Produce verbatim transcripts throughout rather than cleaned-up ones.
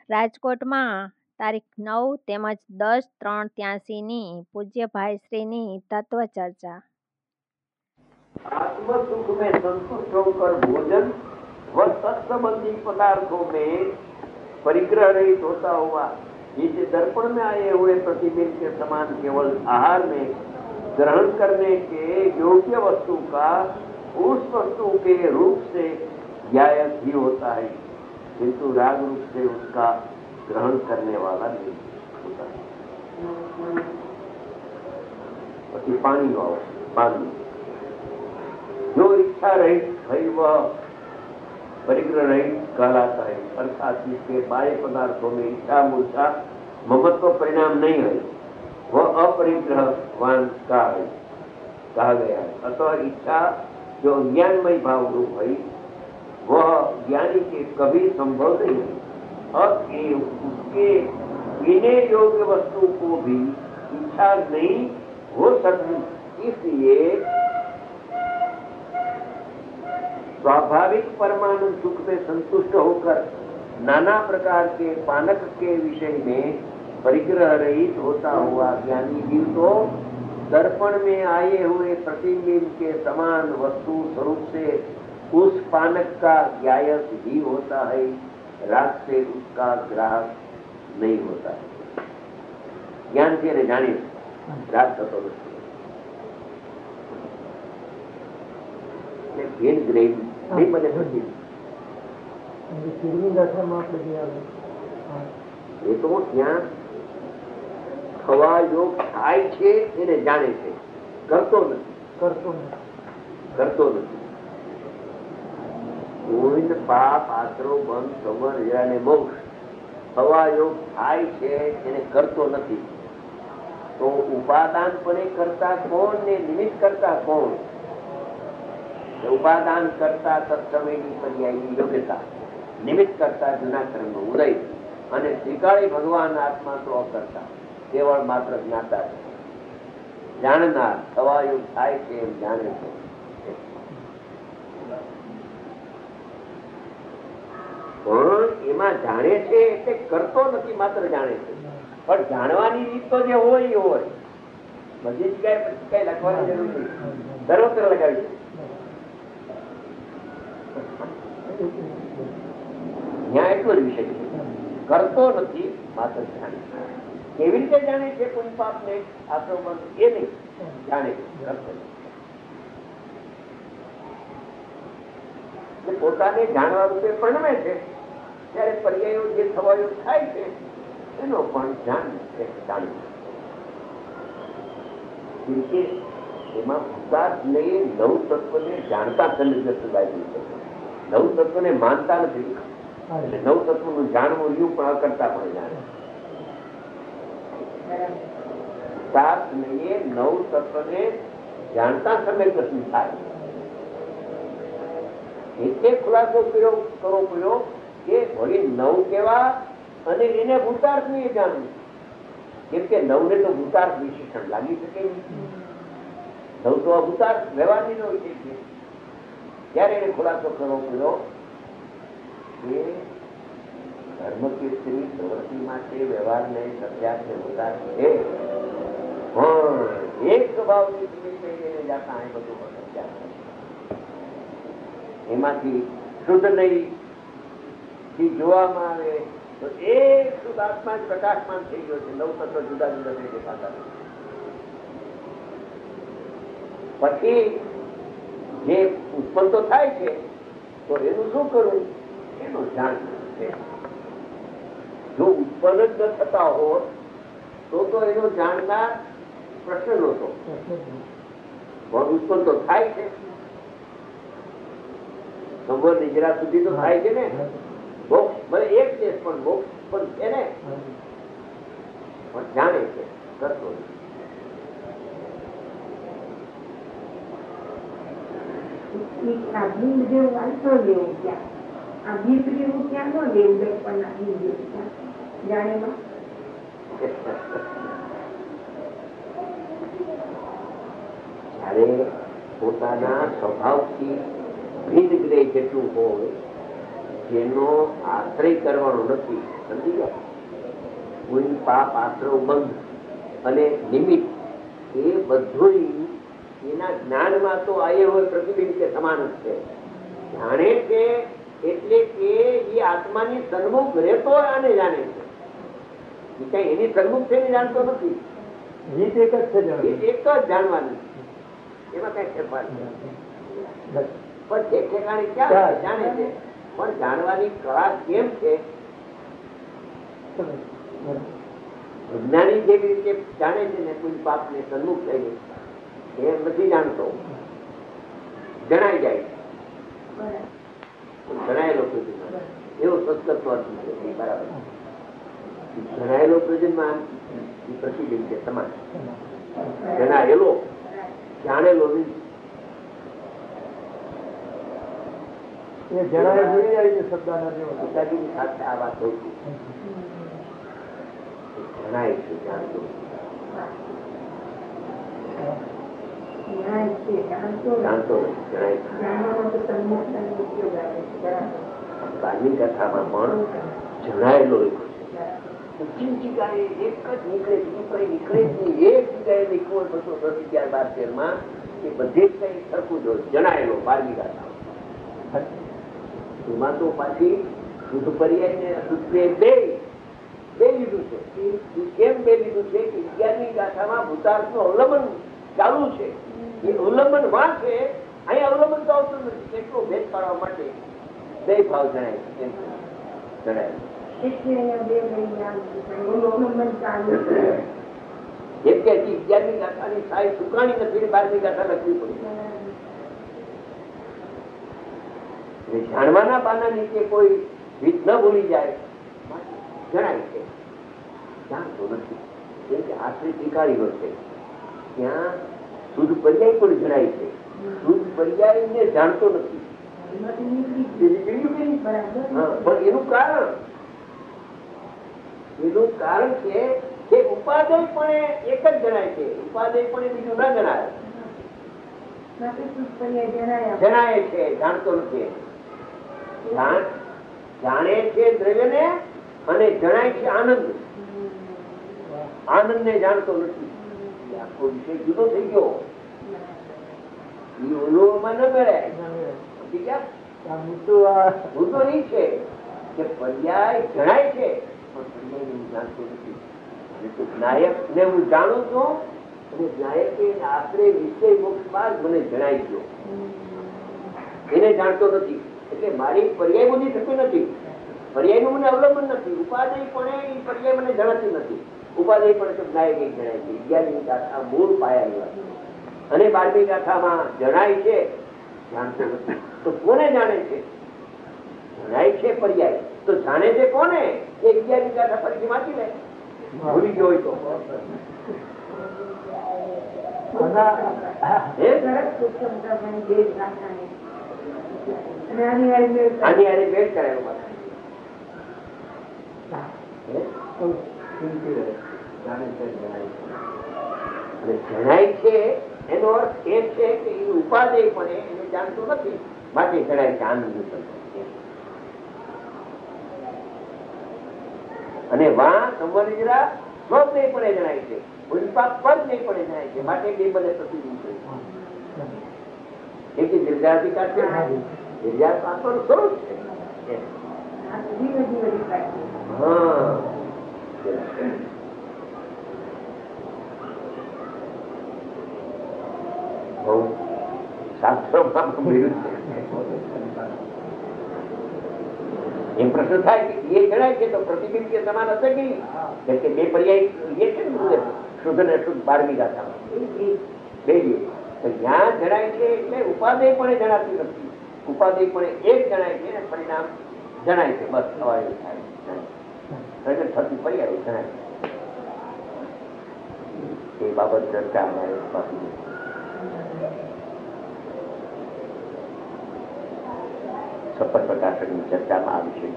રાજકોટમાં તારીખ નવ તેમજ દસ ત્રણ ત્યાંસીની પૂજ્ય ભાઈશ્રીની તત્વ ચર્ચા। आत्म सुख में संतुष्ट होकर भोजन व सत्संबंधी पदार्थों में परिग्रह रहित होता हुआ जिसे दर्पण में आए हुए प्रतिबिंब के समान केवल आहार में ग्रहण करने के योग्य वस्तु का उस वस्तु के रूप से ज्ञायक ही होता है, किंतु राग रूप से उसका ग्रहण करने वाला नहीं होता है। पति पानी वाओ पानी जो इच्छा रहित है वह परिग्रह रहित कहलाता है, अर्थात जिसके बाह्य पदार्थों में इच्छा मूर्छा ममत्व परिणाम नहीं है वह अपरिग्रहवान का है कहा गया है। अतः इच्छा जो ज्ञानमय भाव रूप है वह ज्ञानी के कभी संभव नहीं है। अब उसके पीने योग्य वस्तु को भी इच्छा नहीं हो सकती, इसलिए स्वाभाविक परमाणु सुख में संतुष्ट होकर नाना प्रकार के पानक के विषय में परिग्रह रहित होता हुआ ज्ञानी जीव तो दर्पण में आए हुए प्रतिबिंब के समान वस्तु स्वरूप से उस पानक का ज्ञायक ही होता है, राग से उसका ग्राहक नहीं होता है। ज्ञान से जाने राग थतो भेद ग्रहित नहीं बने सकती। એ તો ત્યાં થવા યોગ થાય છે એને જાણે છે, કરતો નથી કરતો નથી કરતો નથી પૂર્ણ પાપ આશરો બંધ સમર અને મોક્ષ થવા યોગ થાય છે એને કરતો નથી। તો ઉપાદાન પણ કરતા કોણ ને નિમિત્ત કરતા કોણ? ઉપાદાન કરતા તત્સમયની પર્યાયની યોગ્યતા, નિમિત્ત કરતા જૂના કર્મનો ઉદય અને શ્રીકાળી ભગવાન આત્મા તો અકર્તા કેવળ માત્ર જ્ઞાતા છે, જાણનાર થવાયું થાય છે એમ જાણે છે। પણ એમાં જાણે છે એટલે કરતો નથી, માત્ર જાણે છે। પણ જાણવાની રીત તો જે હોય એ હોય, બધી જગ્યાએ પછી કઈ લખવાની જરૂર નથી, સર્વત્ર લગાવી ત્યાં એટલો જ વિષય છે, કરતો નથી માત્ર જાણે। કેવી રીતે જાણે છે કોઈ પાપ ને આશ્રમ એ નહીં જાણે છે, પોતાને જાણવા રૂપે પરણમે છે ત્યારે પર્યાયો જે થવાયો થાય છે એનો પણ જાણ જાણે। એમાં ઉદાસ લઈએ નવ તત્વને જાણતા સંનિગ્ધ લાગ્યું છે, નવ તત્વને માનતા નથી એટલે નવ તત્વનું જાણવું રહ્યું પણ અકર્તા પણ જાણે। સાત લઈએ નવ તત્વને જાણતા સમય કશું થાય એટલે ખુલાસો કર્યો કરવો પડ્યો કે વળી નવ કેવા અને એને ભૂતાર્થ ને જાણવું, કેમ કે નવ ને તો ભૂતાર્થ વિશેષણ લાગી શકે નહીં, નવ તો ભૂતાર્થ વ્યવહારની નો વિષય છે। ત્યારે એને ખુલાસો કરવો પડ્યો કે ધર્મ કીર્તિની પ્રવૃત્તિ માટે વ્યવહાર ને સત્યાર્થ ભૂતાર્થ છે, પણ એક સ્વભાવની જાતા એ બધું સત્યાર્થ એમાંથી શુદ્ધ નહીં જોવામાં આવે તો એક શુદ્ધ આત્મા જ પ્રકાશમાન થઈ ગયો છે, નવ તત્વ જુદા જુદા થઈ દેખાતા પછી જે ઉત્પન્ન તો થાય છે તો એનું શું કરવું એનું જાણ છે। જો ઉત્પન્ન જ ન થતા હોત તો તો એનો જાણનાર પ્રશ્ન નહોતો, પણ ઉત્પન્ન તો થાય છે, સંભવ નિજરા સુધી તો થાય છે ને, મોક્ષ ભલે એક દેશ પણ મોક્ષ પણ છે ને, પણ જાણે છે, કરતો જયારે પોતાના સ્વભાવથી ભિન્ન ગ્રહ જેટલું હોય જેનો આશ્રય કરવાનો નથી, સમજી ગયા? કોઈ પાપ આશ્રવ બંધ અને નિમિત્ત એ બધું એના જ્ઞાનમાં તો આયે હોય પ્રતિબિંબ કે સમાન જ છે. જાણે છે એટલે કે એ આત્માની સન્મુખ રહેતો આને જાણે છે. એ કઈ એની સન્મુખ છે ને જાણતો નથી. રીત એક જ છે, રીત એક જ જાણવાની, એમાં કઈ ફેરફાર નથી. પણ જે ઠેકાણે ક્યાં જાણે છે, પણ જાણવાની કળા કેમ છે? વિજ્ઞાની જેવી રીતે જાણે છે ને કોઈ પાપ ને સન્મુખ થઈ એમ નથી જાણતો, જણાઈ જાય જણાયેલો પ્રયોજન એવો સસ્કત્વ છે. બરાબર, જણાયેલો પ્રયોજનમાં પ્રતિબિંબ છે સમાન. જણાયેલો જાણેલો નહીં. જણાય ભૂલી જાય છે શબ્દ પિતાજીની સાથે આ વાત થઈ હતી. જણાય છે, જાણતો જાણતો જણાય. બારની કથામાં પણ જણાયેલો જગ્યાએ એક જ નીકળે, બીજું કઈ નીકળે જ નહીં. એક જગ્યાએ નીકળો બસો દસ અગિયાર બાર તેર માં એ બધે જ કઈ સરખું જ હોય. જણાયેલો બારની કથા એમાં તો પાછી શુદ્ધ પર્યાય ને અશુદ્ધ બે બે લીધું છે. કેમ બે લીધું છે કે અગિયારની ગાથામાં ભૂતાર્થ નું અવલંબન ચાલુ છે. એ અવલંબન માં છે, અહીંયા અવલંબન તો આવતું નથી. કેટલો ભેદ પાડવા માટે બે ભાવ જણાય છે. જણાય જેમ કે હજી અગિયારની ગાથાની સાઈ સુકાણી નથી, બારમી ગાથા લખવી પડી. જાણવાના પાના નીચે કોઈ રીત ન ભૂલી જાય જણાય છે. જાણતો નથી કેમ કે આશ્રય ટીકાળીઓ છે. ત્યાં શુદ્ધ પર્યાય પણ જણાય છે. શુદ્ધ પર્યાય ને જાણતો નથી. પણ એનું કારણ એનું કારણ છે કે ઉપાદેય પણ એક જ જણાય છે. ઉપાદેય પણ બીજું ના જણાય. જણાય છે, જાણતો નથી. જાણે છે દ્રવ્ય ને અને જણાય છે આનંદ. આનંદ ને જાણતો નથી. આખો વિષય જુદો થઈ ગયો. ઓલોમાં ન મેળાય. મુદ્દો નહીં છે કે પર્યાય જણાય છે પણ પર્યાય હું જાણતો નથી. નાયક ને હું જાણું છું અને નાયક આશરે વિષય મોક્ષ બાદ મને જણાઈ ગયો. એને જાણતો નથી એટલે મારી પર્યાય બુદ્ધિ થતી નથી. પર્યાય નું મને અવલંબન નથી. ઉપાદેય પણ એ પર્યાય મને જણાતી નથી. ઉપાદેય પણ નાયક જણાય છે. અગિયારની ગાથા મૂળ પાયાની વાત અને બારમી ગાથામાં જણાય છે, જાણતો નથી. તો કોને જાણે છે? જણાય છે પર્યાય તો જાણે છે કોને? એ અગિયારની ગાથા ફરીથી વાંચી લે, ભૂલી ગયો હોય તો. આની આને ભેટ કરાયો જણાય છે. એનો અર્થ એ છે કે એ ઉપાદેય પણ એને જાણતો નથી, માટે જણાય છે આનંદ. અને વા સંવર્જરા સ્વપ્ને પણ જણાય છે. ઉલ્પાક પદ નહીં પણ જણાય છે, માટે બે બધે પ્રતિબિંબ છે. એક નિર્જાધિકાર છે, નિર્જાત આત્માનું સ્વરૂપ છે. હા, બહુ શાસ્ત્રોમાં મળ્યું છે. એમ પ્રશ્ન થાય કે એ જણાય છે તો પ્રતિબિંબ કે સમાન હશે કે નહીં? કે બે પર્યાય એ છે ને શુદ્ધ અને અશુદ્ધ બારમી ગાથામાં બે તો જ્યાં જણાય છે એટલે ઉપાદેય પણ જણાતી નથી. ઉપાદેય પણ એક જણાય છે અને પરિણામ જણાય છે. બસ સવાલ થાય પ્રગટ થતી પર્યાય જણાય એ બાબત ચર્ચા અમારે બાકી સપટ પ્રકાશનની ચર્ચામાં આવી છે.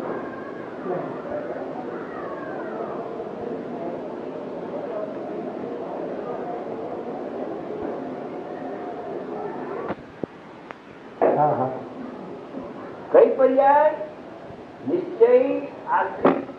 કઈ પર્યાય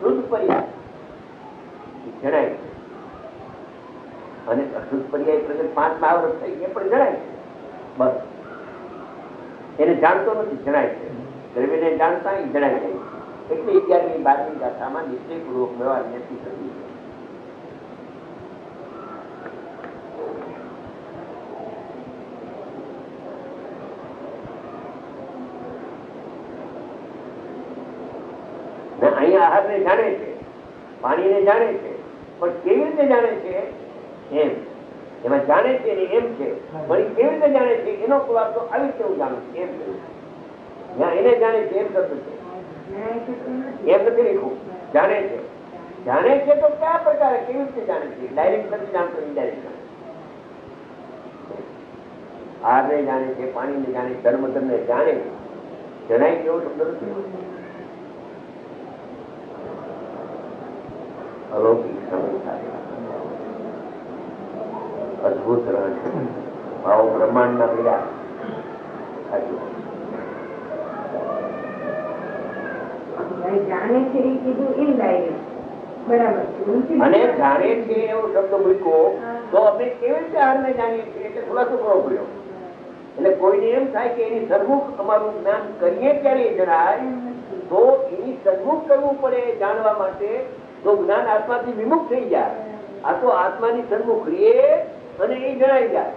શુદ્ધ પર્યાય જણાય છે, અને અશુદ્ધ પર્યાય પ્રગટ પાંચ આવૃત થઈ એ પણ જણાય છે. બસ એને જાણતો નથી, જણાય છે. દ્રવ્યને જાણતા એ જણાય જાય એટલે અગિયારમી બારમી ગાથામાં નિશ્ચયપૂર્વક વ્યવહાર નથી થતી. અહીંયા આહાર ને જાણે છે, પાણી ને જાણે છે, પણ કેવી રીતે જાણે છે એમ એમાં જાણે છે ને એમ છે, પણ કેવી રીતે જાણે છે એનો ખુલાસો આવી રીતે હું જાણું છું એમ કહ્યું. જ્યાં એને જાણે છે એમ શબ્દ છે, એમ નથી લખ્યું. જાણે છે, જાણે છે તો કયા પ્રકારે કેવી રીતે જાણે છે? ડાયરેક્ટ નથી જાણતો, ઇનડાયરેક્ટ જાણે. આહાર ને જાણે છે, પાણી ને જાણે, ધર્મ ધર્મ ને જાણે. જણાય કેવો શબ્દ નથી. અલૌકિક સમય અદભુત રહસ્ય ભાવ બ્રહ્માંડ ના પીડા જાણે છે એ કીધું ઇનડાયરેક્ટ બરાબર. અને જાણે છે એવો શબ્દ મૂક્યો તો આપણે કેવી રીતે હારને જાણીએ છીએ એટલે ખુલાસો કરવો પડ્યો. એટલે કોઈને એમ થાય કે એની સન્મુખ અમારું જ્ઞાન કરીએ ત્યારે જણાય તો એની સન્મુખ કરવું પડે જાણવા માટે, તો જ્ઞાન આત્માથી વિમુખ થઈ જાય. આ તો આત્માની સન્મુખ રીએ અને એ જણાઈ જાય.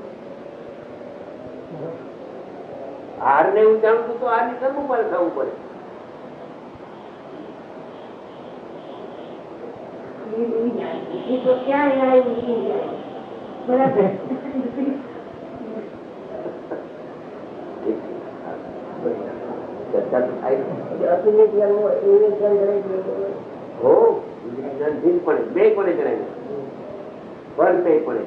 હાર ને હું જાણું છું તો હાર ની સન્મુખ મારે થવું પડે. તો ક્યાં આવ્યું બરાબર. ચર્ચા તો થાય હો પણ બે પણ જણાય પર બે પણ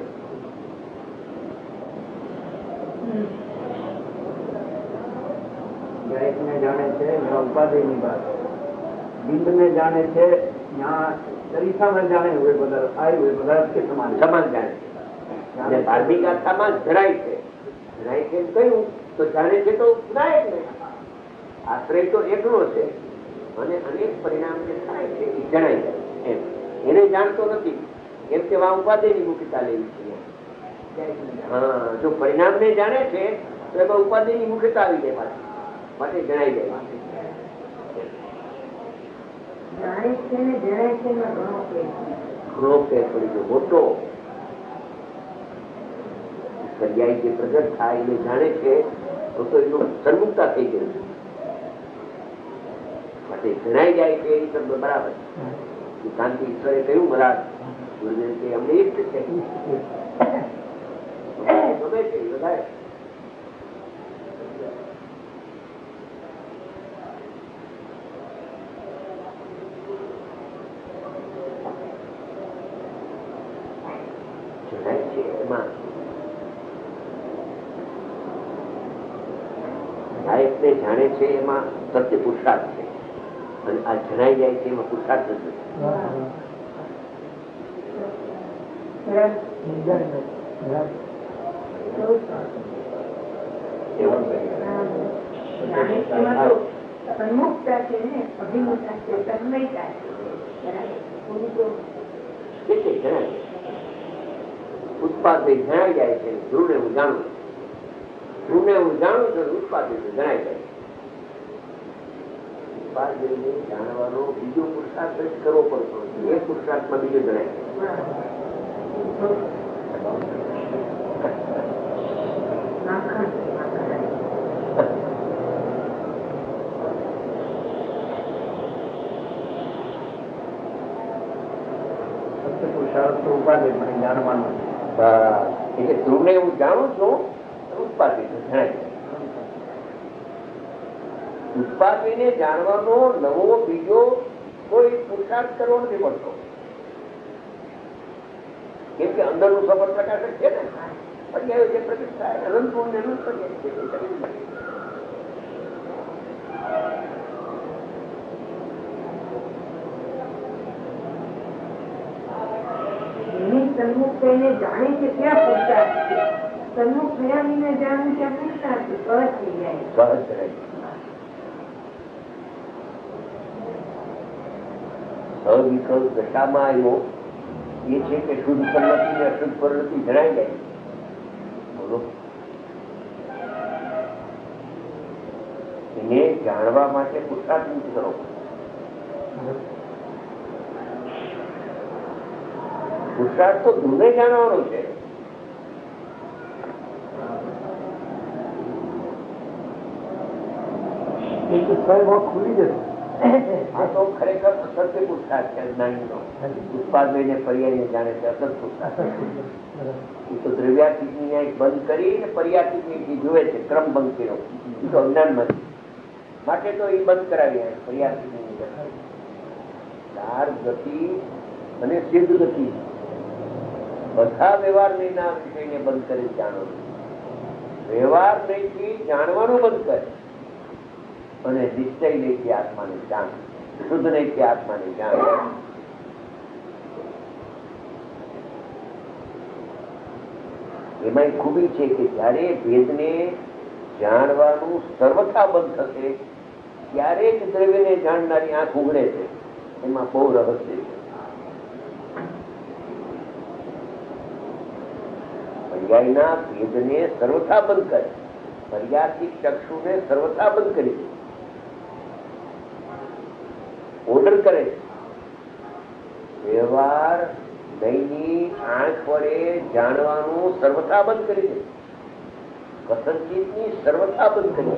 ને જાણે છે ઉપાધિ ની વાત, બિંદ ને જાણે છે, ચરિત્રમાં જાણે હોય બધા આવી હોય બધા સમાન સમાન જાણે છે. ધાર્મિક આસ્થામાં જરાય છે, જરાય છે એમ કહ્યું તો જાણે છે તો જણાય જ નહીં. આશ્રય તો એકલો છે અને અનેક પરિણામ જે થાય છે એ જણાય જાય એમ. એને જાણતો નથી એમ કે વા ઉપાધિની મુખ્યતા લેવી છે. હા, જો પરિણામ ને જાણે છે તો એમાં ઉપાધિની મુખ્યતા આવી જાય પાછી, માટે જણાઈ જાય. જાણે છે ને જણાય છે એમાં ઘણો ફેર ઘણો ફેર પડી ગયો મોટો. પર્યાય જે પ્રગટ થાય એને જાણે છે તો તો એનું સન્મુખતા થઈ ગયું માટે જણાઈ જાય છે એ શબ્દ બરાબર. શાંતિ ઈશ્વરે કહ્યું મહારાજ ગુરુદેવ કે અમને ઈષ્ટ છે ગમે છે વધારે. જણાય છે એમાં ને જાણે છે એમાં સત્ય પુરુષાર્થ છે, અને આ જણાઈ જાય છે એમાં પુરુષાર્થ નથી. સન્મુખતા છે ને અભિમુખતા છે, તન્મયતા છે. ઉત્પાદ જણાઈ જાય છે. ધ્રુવને હું જાણું ધ્રુવને હું જાણું છું, ઉત્પાદ જણાઈ જાય. ઉત્પાદ જાણવાનો બીજો પુરુષાર્થ જ કરવો પડતો, એ પુરુષાર્થમાં બીજો જણાય જાય. ઉપાધિ જાણવાનું એટલે ધ્રુવને હું જાણું છું, ઉત્પાદિ જણાય જાય. ઉત્પાદિને જાણવાનો નવો બીજો કોઈ પુરુષાર્થ કરવો નથી પડતો, કેમ કે અંદર નું સફળ પ્રકાશક છે ને. પર્યાયો જે પ્રગટ થાય અનંત પૂર્ણ અનંત પર્યાય છે. સન્મુખ થઈને જાણે છે ત્યાં પુરુષાર્થ, સન્મુખ થયા વિના જાણવું ત્યાં પુરુષાર્થ સહજ થઈ જાય. સહજ રહે. અવિકલ્પ દશામાં આવ્યો એ છે કે શુદ્ધ પરિણતિ ને અશુદ્ધ પરિણતિ જણાઈ જાય. બોલો, એને જાણવા માટે પુરુષાર્થ નથી કરો. પુરુષાર્થ તો દૂને જાણવાનો છે. ખુલી જશે. આ તો ખરેખર અસત્ય પુરુષાર્થ છે. અજ્ઞાનીનો ઉત્પાદને પર્યાય જાણે છે અસત પુરુષાર્થ. એ તો દ્રવ્યાર્થિક ન્યાય બંધ કરીને પર્યાર્થિક નીતિ જુએ છે, ક્રમ બંધીનો. એ તો અજ્ઞાન માંથી માટે તો એ બંધ કરાવી પર્યાર્થિક ની ચાર ગતિ અને સિદ્ધ ગતિ બધા વ્યવહાર નહીના વિષયને બંધ કરી જાણો. વ્યવહાર નહીથી જાણવાનું બંધ કરે અને નિશ્ચય નહીથી આત્માને જાણ, શુદ્ધ નહીથી આત્માને જાણ. એમાં ખૂબી છે કે જયારે ભેદને જાણવાનું સર્વથા બંધ થશે ત્યારે જ દ્રવ્યને જાણનારી આંખ ઉઘડે છે. એમાં બહુ રહસ્ય છે. પર્યાયના ભેદને સર્વથા બંધ કરે, પર્યાયથી ચક્ષુને સર્વથા બંધ કરી દે, ઓર્ડર કરે. વ્યવહાર નહીની આંખ વડે જાણવાનું સર્વથા બંધ કરી દે, કસરજીતની સર્વથા બંધ કરી દે.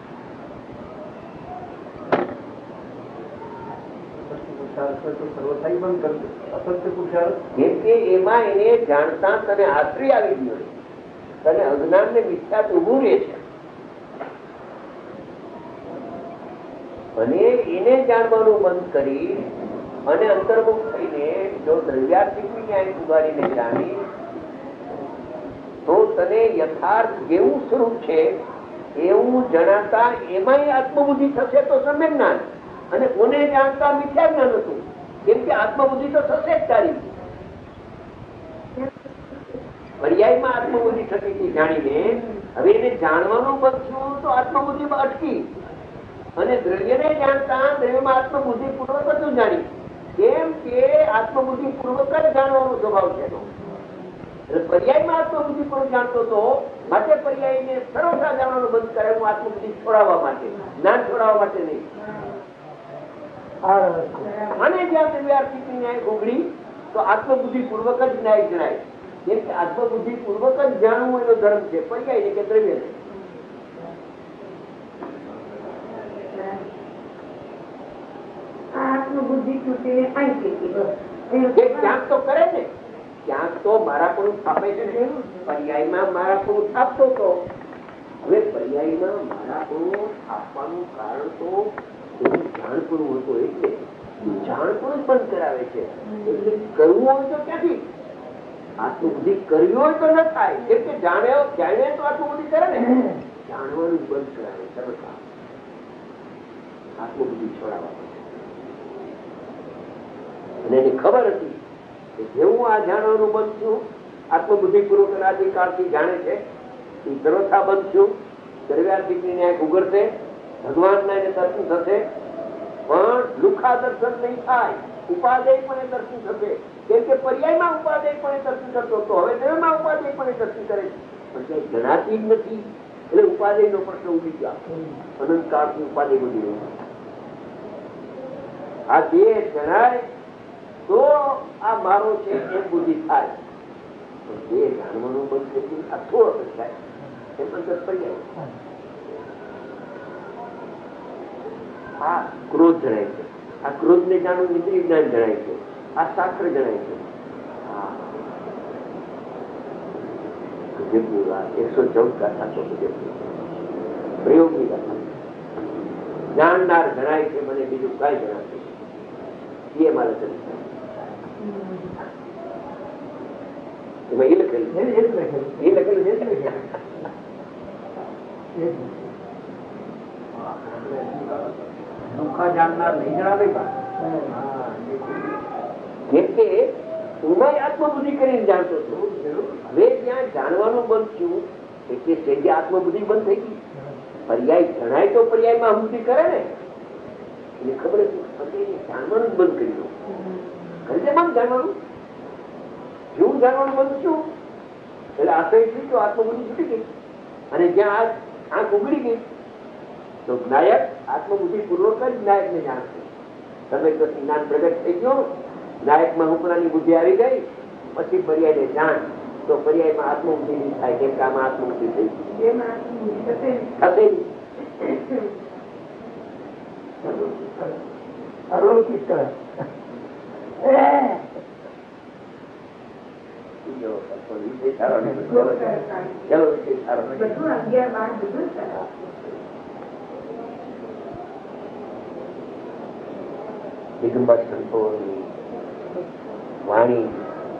કેમ કે એમાં એને જાણતા તને આશ્રય આવી ગયો છે, તને અજ્ઞાન ને મિથ્યા ઉભું રહે છે અને એને જાણવાનું બંધ કરી અને અંતર્મુખ થઈને જો દ્રવ્યાર્થિક ન્યાય ઉગાડીને જાણી તો તને યથાર્થ જેવું સ્વરૂપ છે એવું જણાતા એમાંય આત્મબુદ્ધિ થશે તો સમ્યક જ્ઞાન, અને કોને જાણતા મિથ્યા જ્ઞાન હતું. કેમ કે આત્મબુદ્ધિ તો થશે જ તારી. પર્યાયમાં આત્મબુદ્ધિ થતી હતી જાણીને, હવે એને જાણવાનું બંધ થયું તો આત્મબુદ્ધિ અટકી અને દ્રવ્યને જાણતા દ્રવ્યમાં આત્મબુદ્ધિ પૂર્વક જ જાણી. કેમ કે આત્મબુદ્ધિ પૂર્વક જ જાણવાનો સ્વભાવ છે એનો. પર્યાયમાં આત્મબુદ્ધિ પૂર્વક જાણતો હતો માટે પર્યાયને સર્વથા જાણવાનું બંધ કરે. હું આત્મબુદ્ધિ છોડાવવા માટે, જ્ઞાન છોડાવવા માટે નહીં. અને જ્યાં દ્રવ્યાર્થિક ન્યાય ઉઘડી તો આત્મબુદ્ધિ પૂર્વક જ ન્યાય જણાય. કેમ કે આત્મબુદ્ધિ પૂર્વક જ જાણવું એનો ધર્મ છે, પર્યાય ને કે દ્રવ્ય ને. આત્મબુદ્ધિ તૂટે ક્યાંક તો કરે ને, ક્યાંક તો મારા પણ છાપે છે ને. પર્યાયમાં મારા પણ છાપતો હતો. હવે પર્યાયમાં મારા પણ છાપવાનું કારણ તો જાણપણું હતું, એટલે જાણપણું બંધ કરાવે છે. એટલે કરવું હોય તો ક્યાંથી? આત્મબુદ્ધિ કરવી હોય તો ન થાય. કેમ કે જાણે જાણે તો આત્મબુદ્ધિ કરે ને, જાણવાનું બંધ કરાવે સર્વથા. આત્મબુદ્ધિ છોડાવવા અને એની ખબર હતી કે જેવું આ જાણવાનું બંધ થયું, આત્મબુદ્ધિ પૂર્વક અનાદિકાળથી જાણે છે, એ સર્વથા બંધ થયું. દ્રવ્યાર્થિક ન્યાય ઉગડશે, ભગવાનના એને દર્શન થશે, પણ લુખા દર્શન નહીં થાય, ઉપાદેય પણ દર્શન થશે. કેમ કે પર્યાયમાં ઉપાદેય પણ દર્શન કરતો હતો, હવે દ્રવ્યમાં ઉપાદેય પણ દર્શન કરે છે, પણ ક્યાંય જણાતી જ નથી. એટલે ઉપાદેય નો પ્રશ્ન ઉઠી ગયો. અનંત કાળથી ઉપાદેય બધી રહી. આ દેહ જણાય તો આ મારો છે એમ બુદ્ધિ થાય, પણ દેહ જાણવાનું બંધ થઈ આ થોડો થાય એમ અંદર પર્યાય. આ ક્રોધ જણાય છે, આ ક્રોધ ને જાણવું ઇન્દ્રિય જ્ઞાન જણાય છે, આ શાસ્ત્ર જણાય છે. એકસો ચૌદ ગાથા તો પ્રયોગની ગાથા જાણનાર જણાય છે, મને બીજું કઈ જણાશે એ મારે એમાં એ લખેલું છે, એ લખેલું છે. જાણનાર નહીં જણાવે. કેમ કે ઉમાય આત્મબુદ્ધિ કરીને જાણતો હતો. હવે ત્યાં જાણવાનું બંધ થયું એટલે સેજે આત્મબુદ્ધિ બંધ થઈ ગઈ. પર્યાય જણાય તો પર્યાયમાં બુદ્ધિ કરે ને, એને ખબર હતી જાણવાનું જ બંધ કરી દઉં. આત્મામાં જાણવાનું, જીવ જાણવાનું બધું શું? એટલે આશય એટલી તો આત્મબુદ્ધિ છૂટી ગઈ, અને જ્યાં આંખ ઉગડી ગઈ તો નાયક આત્મબુદ્ધિ પૂર્વક જ નાયક ને જાણશે. તમે જ્ઞાન પ્રગટ થઈ ગયો, નાયક માં ઉપરાની બુદ્ધિ આવી ગઈ, પછી પર્યાય ને જાણ, તો પર્યાયમાં આત્મબુદ્ધિ નહીં થાય, કેમ કે આમાં આત્મબુદ્ધિ થઈ ગઈ દિગંબર સંતોની વાણી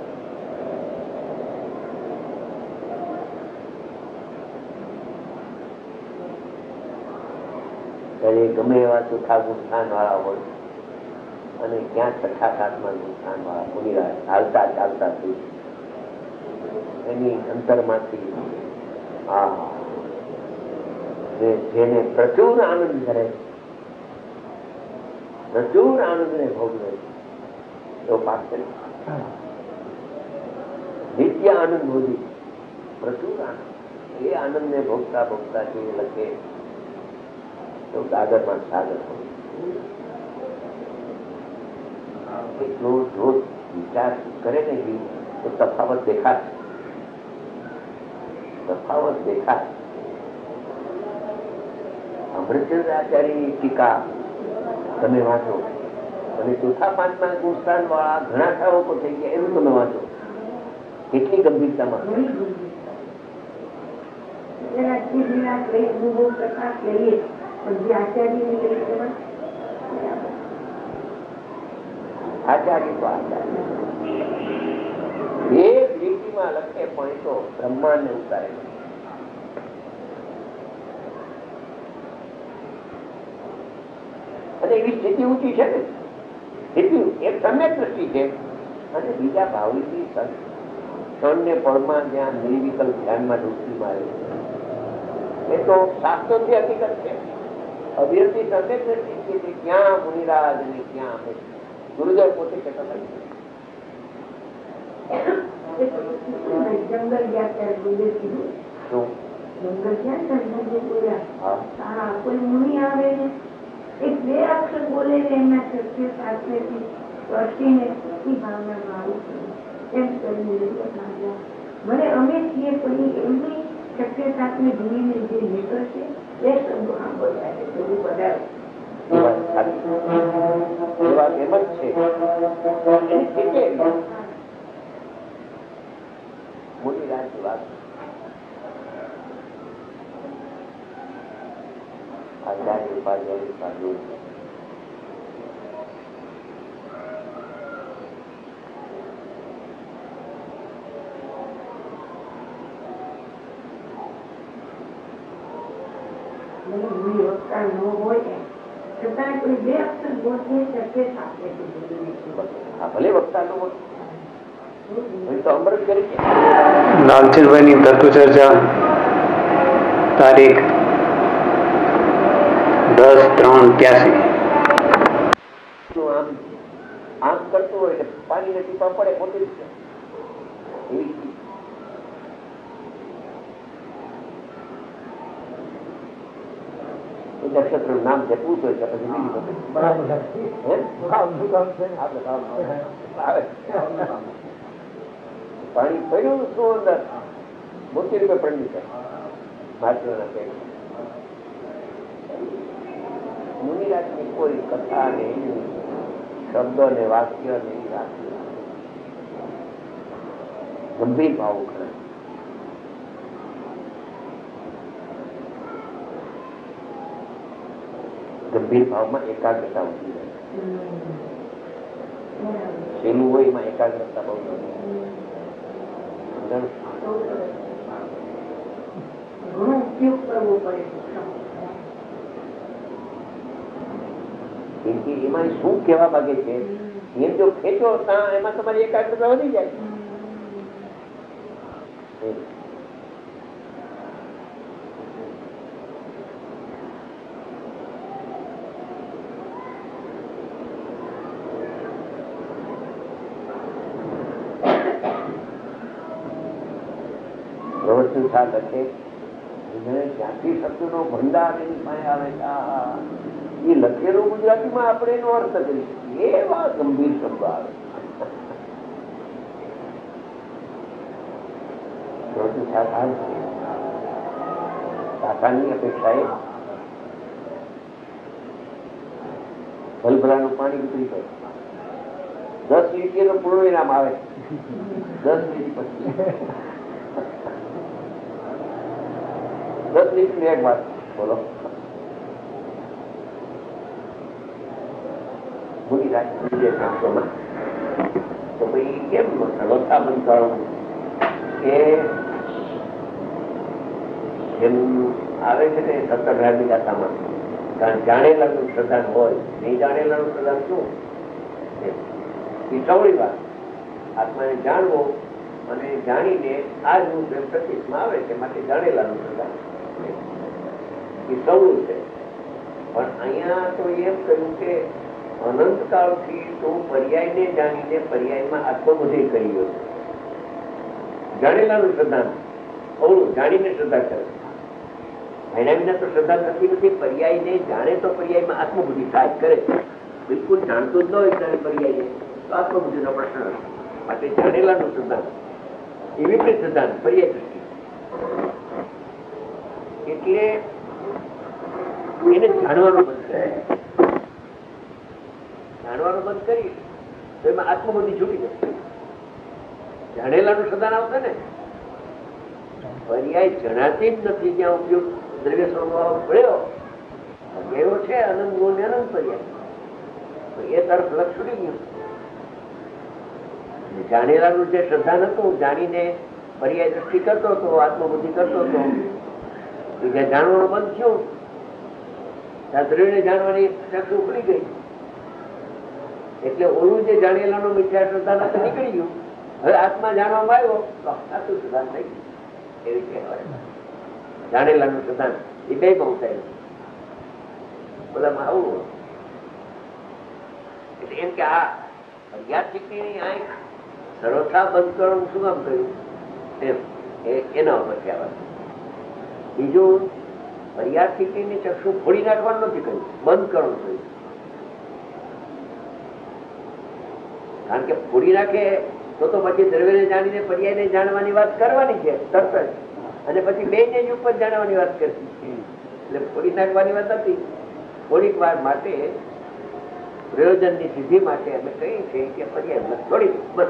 ગમે એવા ચોખ્ખા ગુણસ્થાન વાળા હોય અને ક્યાં છઠ્ઠા સાતમા ગુણસ્થાન વાળા મુનિરાજ હાલતા ચાલતા થઈ એની અંતરમાંથી આ જેને પ્રચુર આનંદ કરે, પ્રચુર આનંદ ને ભોગવે એવો પાઠ કરી, નિત્ય આનંદ મોદી પ્રચુર આનંદ, એ આનંદ ને ભોગતા ભોગતા જે લખે તો સાગરમાં સાગર એટલો જો વિચાર કરે ને તો તફાવત દેખાશે, તફાવત દેખાશે. અમૃતચંદ્ર આચાર્યની ટીકા તમે વાંચો અને ચોથા પાંચમા ગુણસ્થાન વાળા ઘણા શ્રાવકો થઈ ગયા એનું તમે વાંચો, કેટલી ગંભીરતામાં આચાર્ય તો આચાર્ય એક લીટીમાં લખે પણ તો બ્રહ્માંડ ને ઉતારે. અને એવી સ્થિતિ ઊંચી છે ને, સ્થિતિ એક સમ્યક દ્રષ્ટિ છે અને બીજા ભાવથી ક્ષણ ને પળમાં જ્યાં નિર્વિકલ્પ ધ્યાનમાં ડૂબકી મારે એ તો શાસ્ત્રોથી હકીકત છે. અભિવૃદ્ધિ સમ્યક દ્રષ્ટિ છે કે ક્યાં મુનિરાજ અને ક્યાં આપણે ગુરુદેવ પોતે કહેતા જંગલ ગયા ત્યારે ગુરુદેવ કીધું, જંગલ ગયા કોઈ મુનિ આવે ને એક બે અક્ષર બોલે ને એમના સત્ય સાથેથી સ્પર્શીને ભાવનામાં આવું એમ કરીને મને અમે છીએ પણ એમની શક્ય સાથે ભૂલીને જે નીકળશે એ શબ્દો સાંભળ્યા બધું પધારે. વક્તા ન હોય છતાં કોઈ બે અક્ષર બોલશે શકે સાથે ભલે વક્તા ન હોય તો અમૃત કરી. લાલચંદભાઈની તત્વ ચર્ચા તારીખ દસ ત્રણ ત્યાસી. આમ આમ કરતું હોય એટલે પાણી ના ટીપા પડે પોતે જ એવી નક્ષત્ર નું નામ જપવું હોય તો પછી પાણી પડ્યું શું અંદર મોટી રૂપે પડી જાય. મુનિરાજ ની કોઈ કથા ને શબ્દ ને વાક્ય ને ગંભીર ભાવો ખરા. ગંભીર ભાવમાં એકાગ્રતા ઉઠી જાય. સહેલું હોય એમાં એકાગ્રતા બહુ એમાં શું કહેવા માંગે છે એમ જો ખેંચો એમાં તમારી એકાગ્રતા વધી જાય. રોશન શાહ લખે જ્યાંથી શબ્દનો ભંડાર એની પાસે આવે છે, આ એ લખેલું ગુજરાતીમાં આપણે એનો અર્થ કરી એવા ગંભીર શબ્દો આવે. રોશન શાહ સાહેબ કાકાની અપેક્ષાએ ભલભલાનું પાણી ઉતરી ગયું. દસ મિનિટ એનો પૂર્ણ વિરામ આવે, દસ મિનિટ પછી દસ મિનિટ ની એક વાત બોલો. ભૂલી રાખી શાસ્ત્રોમાં તો ભાઈ કેમ સર્વથા બંધ કરવાનું કે જેમ આવે છે ને સત્તરમી ગાથામાં, કારણ જાણેલાનું શ્રદ્ધાન હોય, નહીં જાણેલાનું શ્રદ્ધાન શું એ સવળી વાત. આત્માને જાણવો અને જાણીને આ જ રૂપ પ્રતિષ્ઠમાં આવે છે, માટે જાણેલાનું શ્રદ્ધાન એ સવળું છે. પણ અહીંયા તો એમ કહ્યું કે અનંતકાળથી તું પર્યાયને જાણીને પર્યાયમાં આત્મબુદ્ધિ કરી ગયો છે. જાણેલાનું શ્રદ્ધાન અવળું, જાણીને શ્રદ્ધા કરે. એના વિના તો શ્રદ્ધા થતી નથી. પર્યાયને જાણે તો પર્યાયમાં આત્મબુદ્ધિ થાય કરે. બિલકુલ જાણતું જ ન હોય ત્યારે પર્યાયને તો આત્મબુદ્ધિનો પ્રશ્ન નથી. માટે જાણેલાનું શ્રદ્ધાન એ વિપરીત શ્રદ્ધાન, પર્યાય દૃષ્ટિ. એટલે એને જાણવાનું બંધ કરે. જાણવાનું બંધ કરી તો એમાં આત્મબુદ્ધિ છૂટી જશે. જાણેલાનું શ્રદ્ધાન આવશે ને, પર્યાય જણાતી જ નથી. જ્યાં ઉપયોગ દ્રવ્ય સ્વભાવ મળ્યો એવો છે અનંત ગુણ અનંત પર્યાય, એ તરફ લક્ષ છૂટી ગયું. જાણેલાનું જે શ્રદ્ધાન હતું, જાણીને પર્યાય દ્રષ્ટિ કરતો હતો, આત્મબુદ્ધિ કરતો હતો, જ્યાં જાણવાનું બંધ થયું ત્યાં દ્રવ્યને જાણવાની ચક્ષુ ઉખડી ગઈ. એટલે ઓલું જે જાણેલાનું મિથ્યા શ્રદ્ધાન હતું નીકળી ગયું. હવે આત્મા જાણવામાં આવ્યો તો સાચું શ્રદ્ધાન થઈ ગયું. એવી કહેવાય જાણેલાનું શ્રદ્ધાન એ બે બહુ થાય. બધામાં આવું એટલે એમ કે આ અજ્ઞાત ચીકણીની આંખ સર્વથા બંધ કરવાનું શું કામ કહ્યું એમ એના ઉપર કહેવાય. બીજું ફરિયાદ ચીકણીની ચક્ષુ ફોડી નાખવાનું નથી કહ્યું, બંધ કરવાનું કહ્યું. કારણ કે ફોડી નાખે તો તો પછી દ્રવ્યને જાણીને પર્યાયને જાણવાની વાત કરવાની છે તરત જ, અને પછી બે ને જ ઉપર જાણવાની વાત કરતી. એટલે ફોડી નાખવાની વાત હતી. થોડીક વાર માટે પ્રયોજનની સિદ્ધિ માટે અમે કહીએ છીએ કે પર્યાય થોડી બસ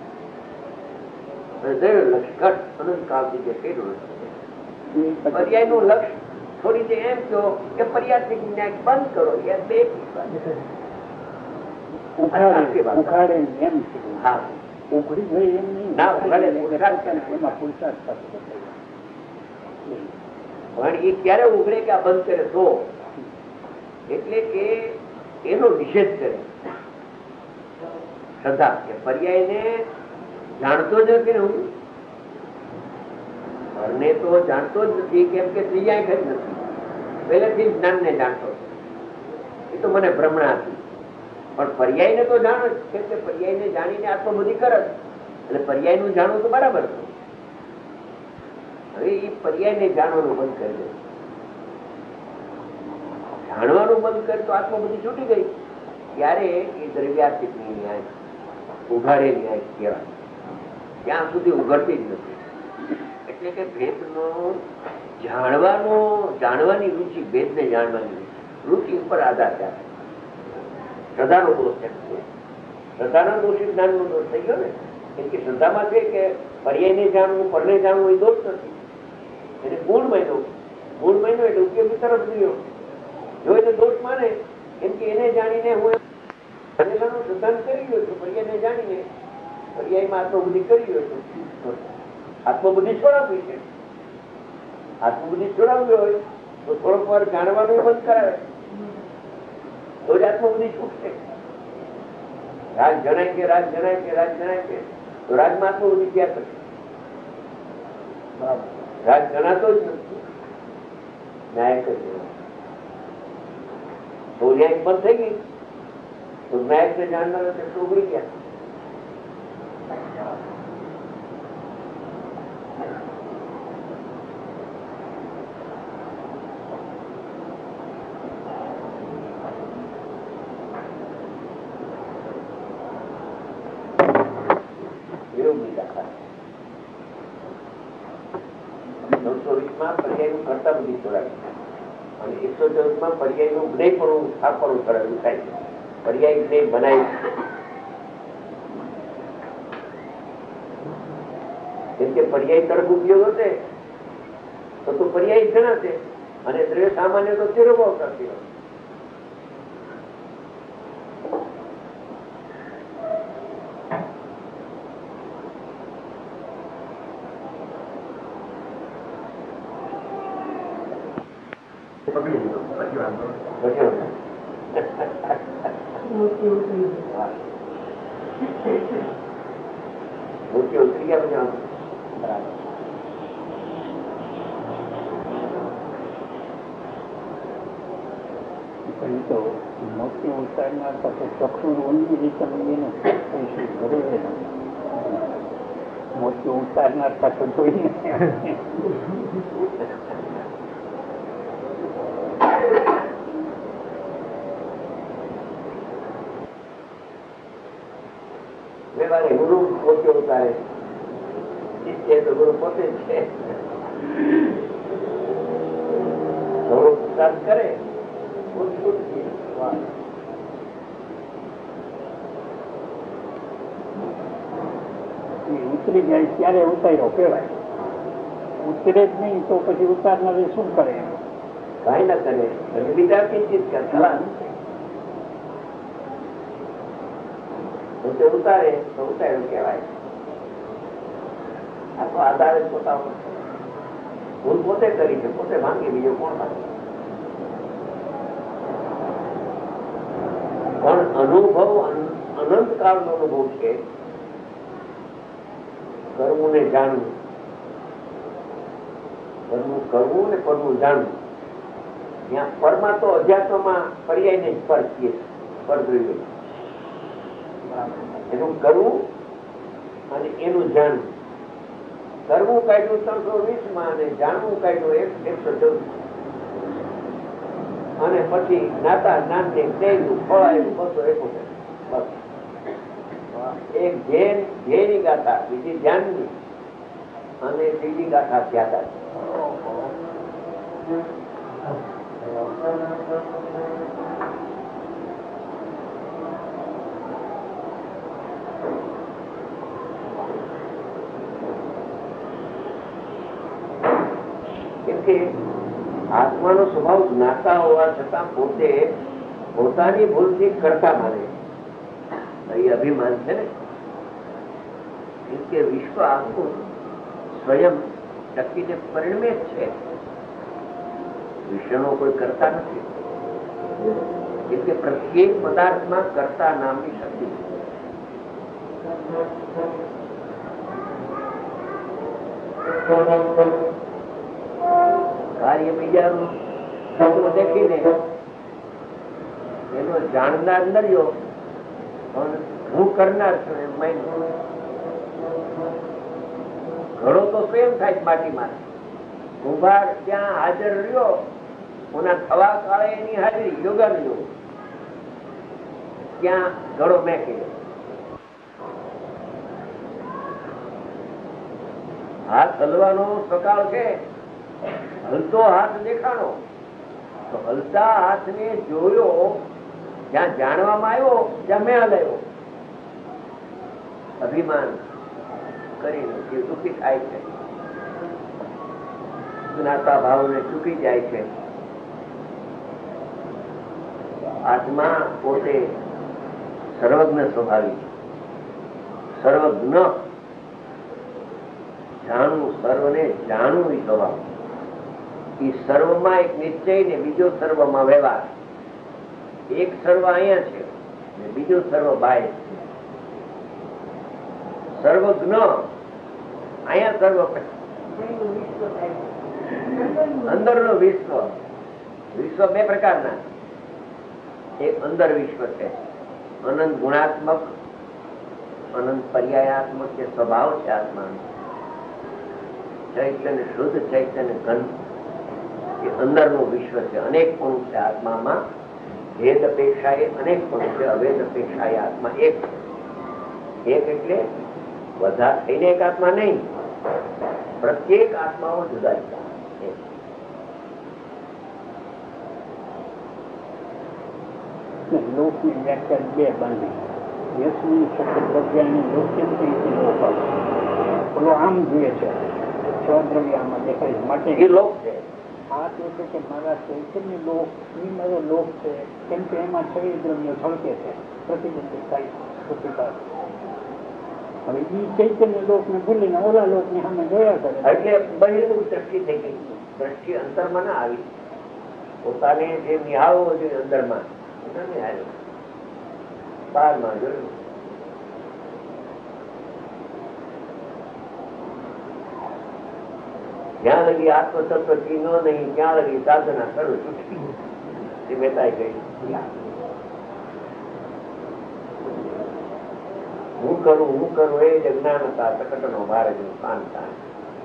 દ્રવ્ય લક્ષ ઘટ અનંત કાળથી જે કર્યું પર્યાય નું લક્ષ થોડી જે એમ કહો કે પર્યાય બંધ કરો, એ બે ઉખાડે એમ હા ઉઘડી ગઈ એમ નહીં ના ઉઘાડે એમાં પુરુષાર્થ પણ એ ક્યારે ઉઘડે કે આ બંધ કરે તો, એટલે કે એનો નિષેધ કરે શ્રદ્ધા કે પર્યાયને જાણતો જ નથી. હું ઘરને તો જાણતો જ નથી, કેમ કે ત્રીજા જ નથી, પહેલેથી જ્ઞાનને જાણતો. એ તો મને ભ્રમણા હતી. પણ પર્યાયને તો જાણો જ, કેમ કે પર્યાયને જાણીને આત્મબુદ્ધિ કરે, એટલે પર્યાયનું જાણવું તો બરાબર છે. હવે એ પર્યાયને જાણવાનું બંધ કરી દે. જાણવાનું બંધ કરે તો આત્મબુદ્ધિ છૂટી ગઈ. ત્યારે એ દ્રવ્યાતીતની ન્યાય ઉઘાડેલી ન્યાય કહેવાય. ત્યાં સુધી ઉઘડતી જ નથી. એટલે કે ભેદનો જાણવાનો જાણવાની રુચિ, ભેદને જાણવાની રુચિ ઉપર આધાર રાખે. શ્રદ્ધાનો દોષ છે. શ્રદ્ધાનો દોષિત જ્ઞાનનો દોષ થઈ ગયો ને. કેમ કે શ્રદ્ધામાં છે કે પર્યાયને જાણવું, પરને જાણવું એ દોષ નથી. એને ગુણ મહિનો ગુણ મહિનો એટલે ઉપયોગી તરફ ગયો. જો એને દોષ માને એમ કે એને જાણીને હું જાણેલાનું સિદ્ધાંત કરી ગયો છું, પર્યાયને જાણીને પર્યાયમાં આત્મબુદ્ધિ કરી ગયો છું. આત્મબુદ્ધિ છોડાવવી છે. આત્મબુદ્ધિ છોડાવવી હોય તો થોડોક વાર જાણવાનું બંધ કરાવે તો જ આત્મબુદ્ધિ છૂટશે. રાજ જણાય છે, રાજ જણાય છે, રાજ જણાય છે તો રાજમાં આત્મબુદ્ધિ ક્યાં થશે? રાજ જણાતો જ નથી. ન્યાય કરી તો ન્યાય બંધ થઈ ગઈ તો ન્યાય ને જાણનારા છે તો ઉભરી ગયા. યોગની ગાથા. નવસો વીસ માં પર્યાયનું કરતા બધી છોડાવી અને એકસો ચૌદ માં પર્યાયનું જ્ઞેય પણ સ્થાપવાનું છોડાવ્યું થાય. પર્યાય જ્ઞેય બનાવી કેમ કે પર્યાય તરફ ઉપયોગ હશે તો તો પર્યાય જણાશે અને દ્રવ્ય સામાન્ય તો ચિરભાવ કરતી હોય. મૂર્તિ ઉતરી ગયા પછી તો મોટી ઉતારનાર પાસે ચક્ષુ ઊંડી રીતે મળીને જરૂર મોટી ઉતારનાર પાસે જોઈને ગુરુ પોતે ઉતારે છે તો ગુરુ પોતે જ છે. કરે ઉતરી જાય ત્યારે ઉતાર્યો કહેવાય. ઉતરે જ નહીં તો પછી ઉતારનાર શું કરે? કઈ ના કરે બીજા કિંચિત કરતા ઉતારે તો ઉતાર્યું કહેવાય. આ તો આધાર જ પોતાનો ભૂલ પોતે કરી છે, પોતે ભાંગી, બીજો કોણ ભાંગે? પણ અનુભવ અનંત કાળ નો અનુભવ છે. કરવું ને જાણવું, કરવું કરવું ને કરવું જાણવું. ત્યાં પરમાં તો અધ્યાત્મમાં પર્યાય ને જ પર છીએ, પર જોઈ એનું કરવું અને એનું જાણવું. કરવું કાઢ્યું ત્રણસો વીસ માં અને જાણવું કાઢ્યું એકસો ચૌદ અને પછી જ્ઞાતા જ્ઞાન ને જ્ઞેયનું ફળ આવ્યું બસો એકોતેર. બસ એક ધ્યેય ધ્યેયની ગાથા, બીજી ધ્યાનની અને ત્રીજી ગાથા ધ્યાતા. આત્માનો સ્વભાવ જ્ઞાતા હોવા છતાં પોતે પોતાની ભૂલથી કરતા માને એ અભિમાન છે ને. કે વિશ્વ આખું સ્વયં ટકીને પરિણમે જ છે, વિશ્વનો કોઈ કરતા નથી. એટલે પ્રત્યેક પદાર્થમાં કરતા નામની શક્તિ છે. કાર્ય બીજાનું દેખીને એનો જાણનાર નર્યો હું કરનાર છું એમ માન્યું. ઘડો તો સ્વયં થાય માટીમાં. કુંભાર ત્યાં હાજર રહ્યો, ઓના થવા કાળે એની હાજરી યોગન યોગ ત્યાં ઘડો મેકી ગયો. હાથ હલવાનો સકાળ છે, હલતો હાથ દેખાણો તો હલતા હાથ ને જોયો, જ્યાં જાણવામાં આવ્યો ત્યાં મેં હલાવ્યો. અભિમાન કરીને જે દુઃખી થાય છે, જ્ઞાતા ભાવને ચૂકી જાય છે. આત્મા પોતે સર્વજ્ઞ સ્વભાવી, સર્વજ્ઞ જાણવું, સર્વને જાણવું એ સ્વભાવ. એ સર્વમાં એક નિશ્ચય ને બીજો સર્વમાં વ્યવહાર. એક સર્વ અહીંયા છે ને બીજો સર્વ બાય છે. સર્વજ્ઞ અહીંયા સર્વ અંદર નો વિશ્વ. વિશ્વ બે પ્રકારના, એક અંદર વિશ્વ છે, અનંત ગુણાત્મક, અનંત પર્યાયાત્મક જે સ્વભાવ છે આત્માનો. ચૈતન્ય શુદ્ધ, ચૈતન્ય ઘન એ અંદર નું વિશ્વ છે. અનેક પણ છે આત્મામાં. ભેદ અપેક્ષા એ અનેક પણ છે, અભેદ અપેક્ષા એ આત્મા એક. એક એટલે બધા થઈને એક આત્મા નહીં, પ્રત્યેક આત્માઓ જુદા જુદા. લોકની વ્યાખ્યા બે બાંધી, યશની શબ્દ દ્રવ્યાની લોકયંત્રી પેલો આમ જોઈએ છે છ દ્રવ્ય આમાં દેખાય માટે એ લોક છે. આ તો છે કે મારા ચૈતન્ય લોક એ મારો લોક છે, કેમ કે એમાં છવી દ્રવ્યો ઝળકે છે, પ્રતિબંધિત થાય પ્રતિકાર. હવે એ ચૈતન્ય લોક ને ભૂલીને ઓલા લોક ની સામે જોયા કરે એટલે બહિર્મુખ દ્રષ્ટિ થઈ ગઈ. દ્રષ્ટિ અંતરમાં ના આવી, પોતાને જે નિહાળવો જોઈએ અંદરમાં બહારમાં જોયું. જ્યાં લગી આત્મતત્વ ચીનો નહીં ત્યાં લગી સાધના શરૂ છૂટકી બેતાઈ ગઈ. હું કરું હું કરું એ જ જ્ઞાનતા સકટનો મારે કાન થાય.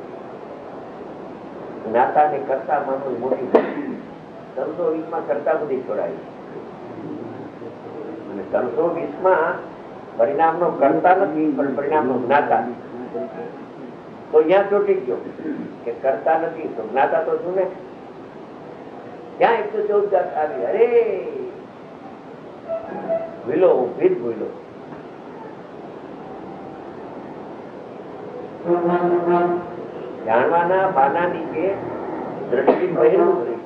જ્ઞાતા ને કરતા માં મોટી ત્રણસો વીસ માં કરતા બધી છોડાય. અને ત્રણસો વીસ માં પરિણામ નો કરતા નથી પણ પરિણામ નો જ્ઞાતા. તો ત્યાં ચોટી ગયો કે કરતા નથી તો જ્ઞાતા તો શું ને. ત્યાં એકસો ચૌદ જાત આવી. અરે ભૂલો ભીત ભૂલો. જાણવાના બાના નીચે દ્રષ્ટિ બહિર્મુખ રહી.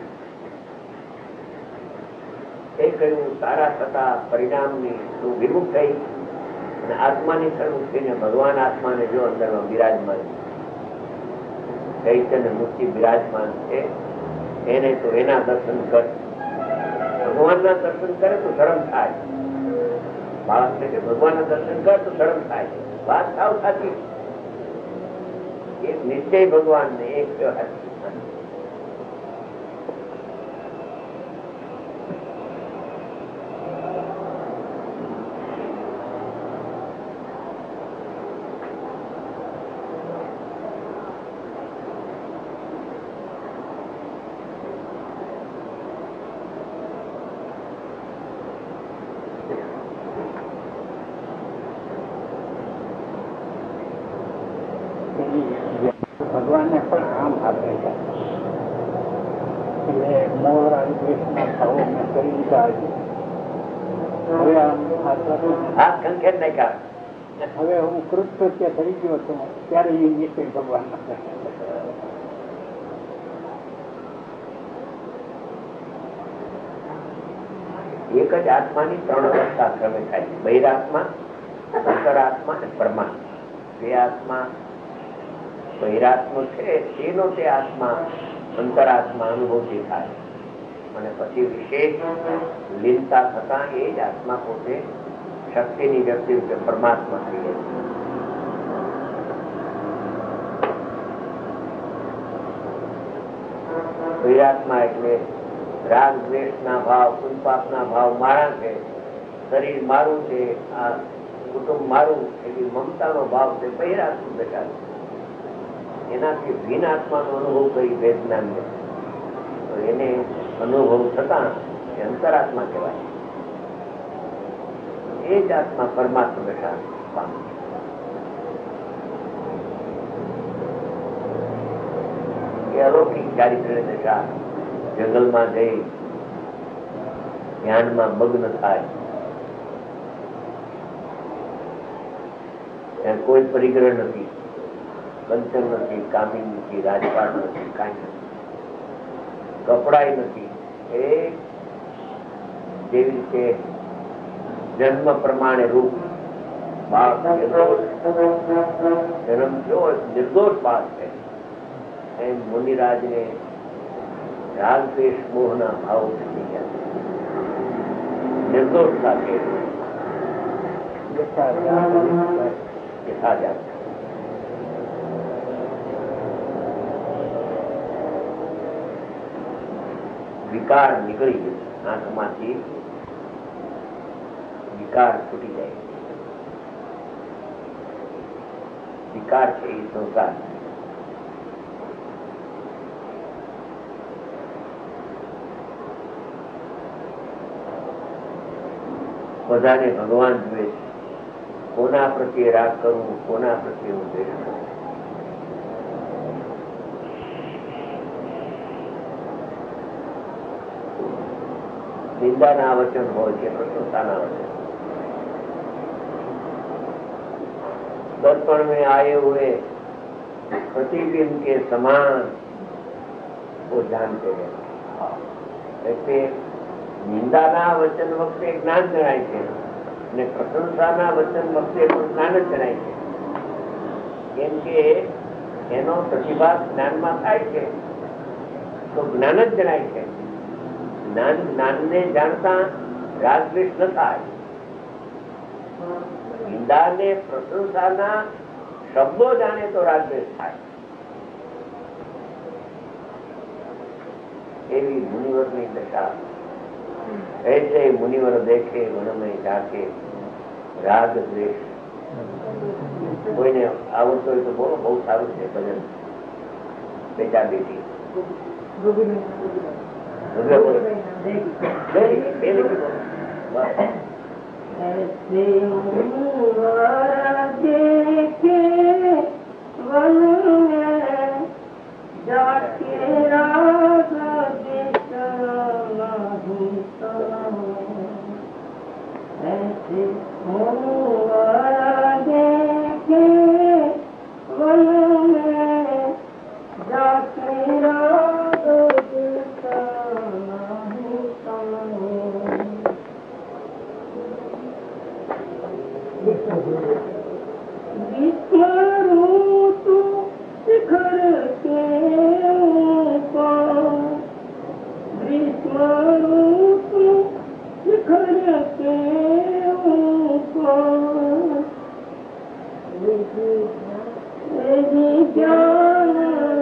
એ કહ્યું સારા થતા પરિણામ ની તું વિમુખ થઈ અને આત્માની સર્વમુખ થઈને ભગવાન આત્માને જો અંદરમાં બિરાજમાન ચૈતન્ય મુક્તિ બિરાજમાન છે. એને તો એના દર્શન કર. ભગવાનના દર્શન કરે તો ધર્મ થાય. બાળક ને કે ભગવાનના દર્શન કર તો ધર્મ થાય. વાત સાવ સાચી. એક નિશ્ચય ભગવાન ને એક વ્યવહાર. ભગવાનને પણ આમ આપે છે એટલે મોર અને દ્વેષના ભાવો મેં કરી લીધા છે. હવે આમ હાથ ખંખેર નાખ્યા. હવે હું કૃતકૃત્ય થઈ ગયો છું ત્યારે એ નિશ્ચય ભગવાન એક જ આત્માની ત્રણ અવસ્થા ક્રમે થાય છે. બહિરાત્મા, અંતરાત્મા અને પરમાત્મા. જે આત્મા બહિરાત્મો છે તેનો તે આત્મા અંતરાત્મા અનુભવથી થાય અને પછી વિશેષ લીનતા થતા એ જ આત્મા પોતે શક્તિની વ્યક્તિ રૂપે પરમાત્મા થઈ જાય. બહિરાત્મા એટલે રાગ દ્વેષ ના ભાવ, પુણ્યપાપ ના ભાવ મારા છે, શરીર મારું છે, આ કુટુંબ મારું, એવી મમતાનો ભાવ છે. બહિરાત્મા બેઠા એનાથી ભીન આત્માનો અનુભવ કરી વેદના તો એને અનુભવ થતા એ અંતરાત્મા કહેવાય. એ જ આત્મા પરમાત્મા બેઠા પામે. એ અલૌકિક ચારિત્ર દશા. જંગલમાં જઈ ધ્યાનમાં મગ્ન થાય, ત્યાં કોઈ પરિગ્રહ નથી, કંચન નથી, કામિન નથી, રાજપાટ નથી, કાંઈ નથી, કપડાય નથી. એ જેવી રીતે જન્મ પ્રમાણે રૂપ બાળ જન્મ થયો નિર્દોષ બાળ છે એમ મુનિરાજ ને રાગ દ્વેષ મોહના ભાવ થઈ ગયા. નિર્દોષ સાથે યથાજાત વિકાર નીકળી ગયો. આંખમાંથી વિકાર છૂટી જાય. વિકાર છે એ સંસાર. બધાને ભગવાન જુએ છે. કોના પ્રત્યે રાગ કરવું, કોના પ્રત્યે હું દ્વેષ કરું. નિંદાના વચન હોય કે પ્રશંસાના વચન. दर्पण में आए हुए प्रतिबिंब के समान वो जानते हैं. એટલે નિંદાના વચન વખતે જ્ઞાન જણાય છે અને પ્રશંસાના વચન વખતે પણ જ્ઞાન જ જણાય છે. કેમ કે એનો પ્રતિભાસ જ્ઞાનમાં થાય છે તો જ્ઞાન જ જણાય છે. જ્ઞાન જ્ઞાનને જાણતા રાગદ્વેષ ન થાય. નિંદા ને પ્રશંસાના શબ્દો જાણે તો રાગદ્વેષ થાય. એવી મુનિવરની દશા. ऐसे मुनिवर देखे वनमय जाके राग द्वेष. કોઈને આવડતો હોય તો બોલો, બહુ સારું છે ભજન. બેટા બેટી ऐसे मुनिवर देखे वन में जाके राग द्वेष नहीं सहे. ऐसे मुनिवर देखे वन में जाके राग द्वेष नहीं सहे. विस्मरूं तू शिखर के ऊपर, विस्मरूं तू शिखर के ऊपर. विधि ज्ञान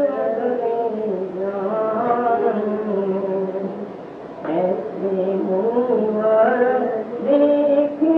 ऐसे मुनिवर देखे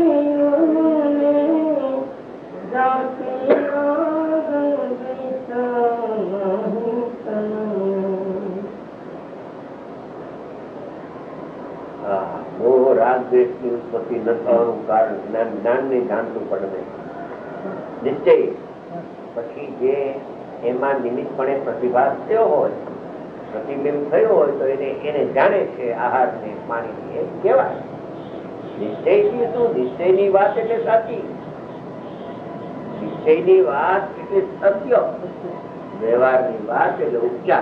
રાગદ્વેષની ઉત્પત્તિ ન થવાનું કારણ જ્ઞાન. જ્ઞાનને જાણતું પણ નહીં. નિશ્ચય પછી જે એમાં નિમિત્તપણે પ્રતિભાસ થયો હોય, પ્રતિબિંબ થયો હોય તો એને એને જાણે છે આહાર ને પાણી એમ કહેવાય. નિશ્ચયથી શું? નિશ્ચયની વાત એટલે સાચી, નિશ્ચયની વાત એટલે સત્ય, વ્યવહારની વાત એટલે ઉપચાર.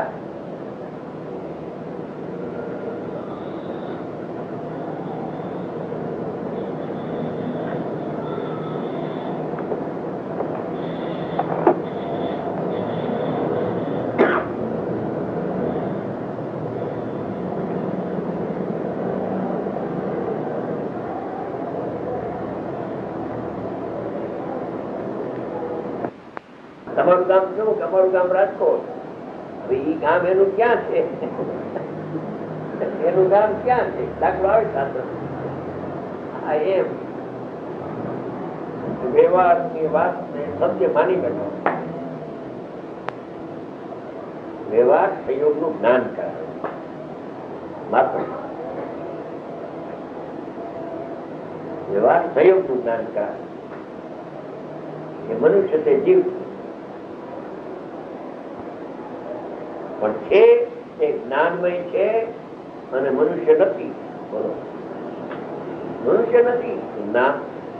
તમારું ગામ કેવું? અમારું ગામ રાજકોટ. હવે ઈ ગામ એનું ક્યાં છે? એનું ગામ ક્યાં છે? દાખલો આવે સાથે એમ વ્યવહારની વાત સત્ય માની બેઠો. વ્યવહાર સંયોગ નું જ્ઞાન કરાવે માત્ર. વ્યવહાર સંયોગ નું જ્ઞાન કરાવે. એ મનુષ્ય તે જીવ પણ છે, એ જ્ઞાનમય છે અને મનુષ્ય નથી. બોલો, મનુષ્ય નથી ના,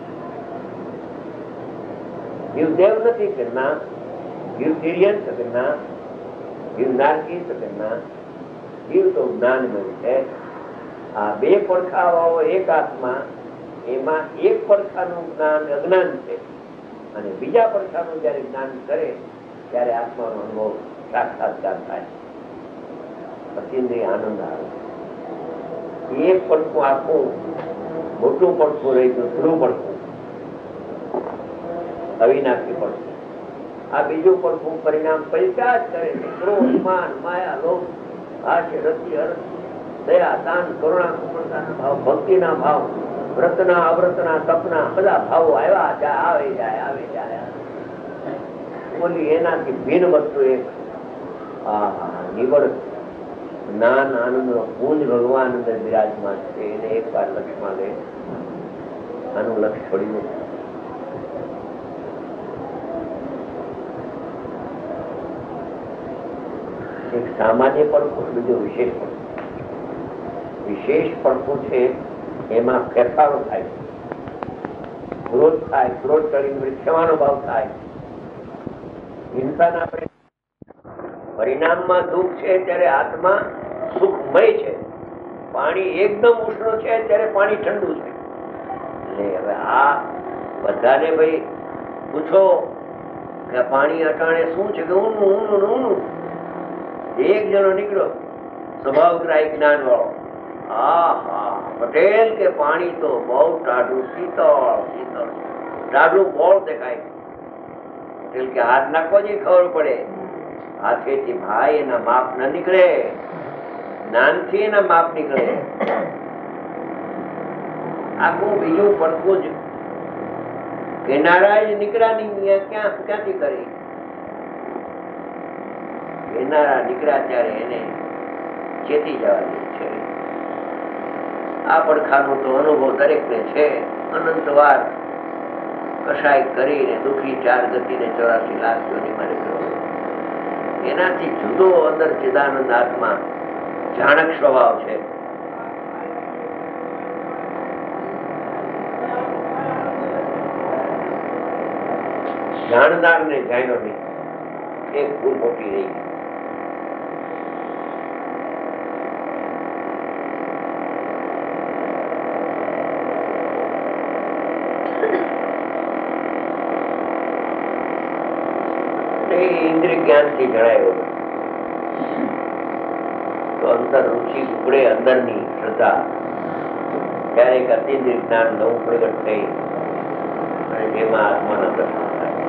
જીવદેવ નથી કે ના, જીવ તિર્યન કે ના, જીવ નારકી કે ના, જીવ તો જ્ઞાનમય છે. આ બે પડખા વાળો એક આત્મા, એમાં એક પડખાનું જ્ઞાન અજ્ઞાન છે અને બીજા પડખાનું જયારે જ્ઞાન કરે ત્યારે આત્માનો અનુભવ સાક્ષાત્કાર થાય. પછી આનંદ આવે. એક પડખું આખું મોટું પડખું રહી ગયું, ધ્રુવ પડખું, અવિનાશી પડખું. આ બીજું પડખું પરિણામ પૈસા જ કરે છે. ક્રોધ, માન, માયા, લોભ, હાસ્ય, રતિ, હર્ષ, દયા, દાન, કરુણા, કૃપણતાના ભાવ, ભક્તિના ભાવ, વ્રતના, અવ્રતના, તપના બધા ભાવો આવ્યા જાય, આવે જાય, આવે જાય. બોલી એનાથી ભિન્ન વસ્તુ એક નિવડ જ્ઞાન આનંદ નો પૂંજ ભગવાન અંદર બિરાજમાન છે. એને એક વાર લક્ષમાં લે, આનું લક્ષ છોડી મૂકે. સામાન્ય પડખું બીજું વિશેષ પડખું. વિશેષ પડખું છે એમાં ફેરફારો થાય, ક્રોધ થાય, ક્રોધ કરીને ક્ષમાનો ભાવ થાય, હિંસા ના પરિણામમાં દુઃખ છે ત્યારે આત્મા સુખમય છે. પાણી એકદમ ઉષ્ણ છે ત્યારે પાણી ઠંડુ છે. એટલે હવે આ બધાને ભાઈ પૂછો કે પાણી અટાણે શું છે કે ઊનું ઊનું ઊનું. એક જણો નીકળ્યો સ્વભાવગ્રાહી જ્ઞાન વાળો, હા હા પટેલ કે પાણી તો બહુ ટાઢું શીતળ શીતળ ટાઢું બોળ દેખાય. પટેલ કે હાથ નાખવો જ ખબર પડે. હાથેથી ભાઈ એના માપ ન નીકળે, જ્ઞાનથી એના માપ નીકળે. આખું બીજું પડખું જ કેનારા જ નીકળ્યા નહીં, ક્યાં ક્યાંથી કરી? કેનારા નીકળ્યા ત્યારે એને ચેતી જવા દે છે. આ પડખાનો તો અનુભવ દરેકને છે. અનંત વાર કશાય કરીને દુઃખી ચાર ગતિને ચોરાસી લાખ યોનીમાં નીકળ્યો. એનાથી જુદો અંદર ચિદાનંદ આત્મા જાણક સ્વભાવ છે. જાણનાર ને જાણ્યો નહીં, એક ભૂલ મોટી રહી. ઇન્દ્રિય જ્ઞાન થી જણાયો તો અંતર રુચિ ઉપડે, અંદરની શ્રદ્ધા ક્યારેક અતિન્દ્રિય જ્ઞાન નવું પ્રગટ થઈ અને જેમાં આત્માના દર્શન થાય.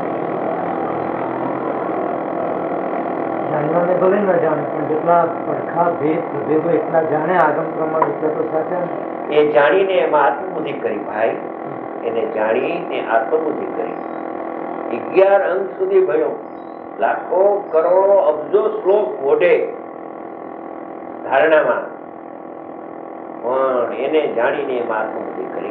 જાણવાને ભલે ન જાણે પણ જેટલા પડખા ભેદ ભેદો એટલા જાણે આગમ પ્રમાણ એટલા તો સાચા. એ જાણીને એમાં આત્મબુદ્ધિ કરી ભાઈ, એને જાણીને આત્મબુદ્ધિ કરી. અગિયાર અંક સુધી ભણ્યો, લાખો કરોડો અબજો શ્લોક મોઢે ધારણામાં, પણ એને જાણીને એમાં આત્મબુદ્ધિ કરી.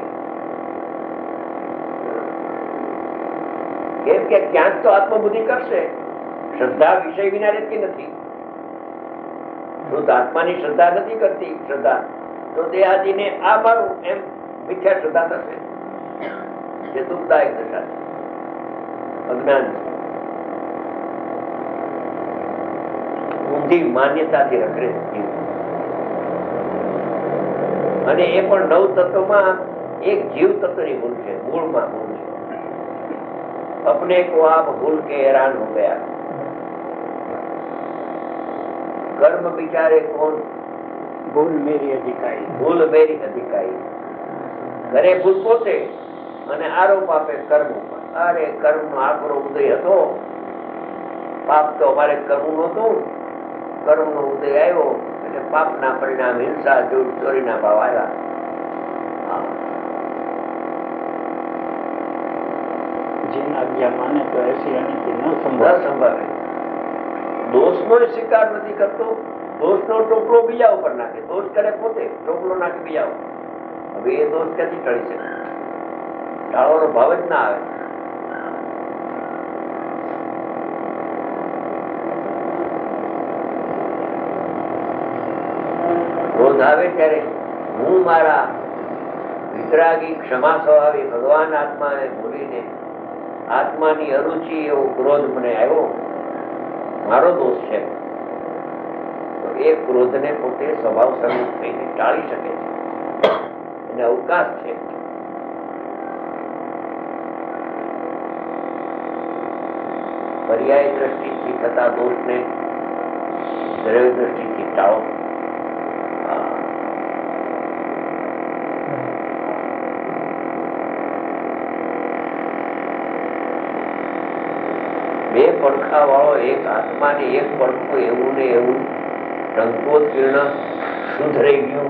કેમ કે ક્યાંક તો આત્મબુદ્ધિ કરશે. શ્રદ્ધા વિષય વિના રહેતી નથી. શુદ્ધ આત્માની શ્રદ્ધા નથી કરતી. શ્રદ્ધા તો દેહાદીને આ મારું એમ મિથ્યા શ્રદ્ધા થશે, જે દુઃખદાયક દશા છે, અજ્ઞાન ઊંધી માન્યતાથી રખડે છે. અને એ પણ નવ તત્વમાં એક જીવ તત્વની ભૂલ છે, મૂળમાં ભૂલ છે. अपने को आप भूल के हैरान हो गया. कर्म बिचारे कौन? ભૂલ મેરી અધિકારી. ભૂલ મેરી અધિકારી. ઘરે ભૂલ પોતે અને આરોપ આપે કર્મ ઉપર. અરે કર્મ નો આકરો ઉદય હતો, પાપ તો અમારે કરવું નહોતું, કર્મ નો ઉદય આવ્યો એટલે પાપ ના પરિણામ હિંસા, જૂઠ, ચોરી ના ભાવ આવ્યા. જેના આજ્ઞા માને તો એસી અનિતિ ન ન સંભળાય. સંભાળે. દોષ નો સ્વીકાર નથી કરતો, દોષ નો ટોપલો બીજા ઉપર નાખે. દોષ કરે પોતે, ટોપલો નાખે બીજા ઉપર. હવે એ દોષ ક્યાંથી ટળી શકે? ટાળવાનો ભાવ જ ના આવે. ક્રોધ આવે ત્યારે હું મારા વિતરાગી ક્ષમા સ્વભાવી ભગવાન આત્માને ભૂલીને આત્માની અરુચિ એવો ક્રોધ મને આવ્યો, મારો દોષ છે, તો એ ક્રોધને પોતે સ્વભાવ સન્મુખ થઈને ટાળી શકે છે. એને અવકાશ છે. પર્યાય દ્રષ્ટિથી થતા દોષને દ્રવ્ય દ્રષ્ટિથી ટાળો. બે પડખા વાળો એક આત્મા ને એક પડખું એવું ને એવું ટંકોત્કીર્ણ શુદ્ધ રહી ગયું.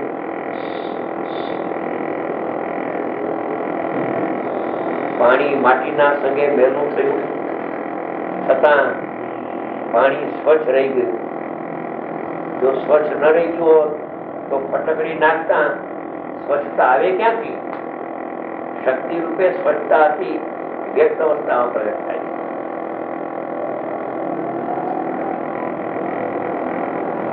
પાણી માટીના સંગે મેલું થયું છતાં પાણી સ્વચ્છ રહી ગયું. જો સ્વચ્છ ન રહી ગયું હોત તો ફટકડી નાખતા સ્વચ્છતા આવે ક્યાંથી? શક્તિ રૂપે સ્વચ્છતા હતી વ્યક્ત અવસ્થામાં પ્રગટ થાય.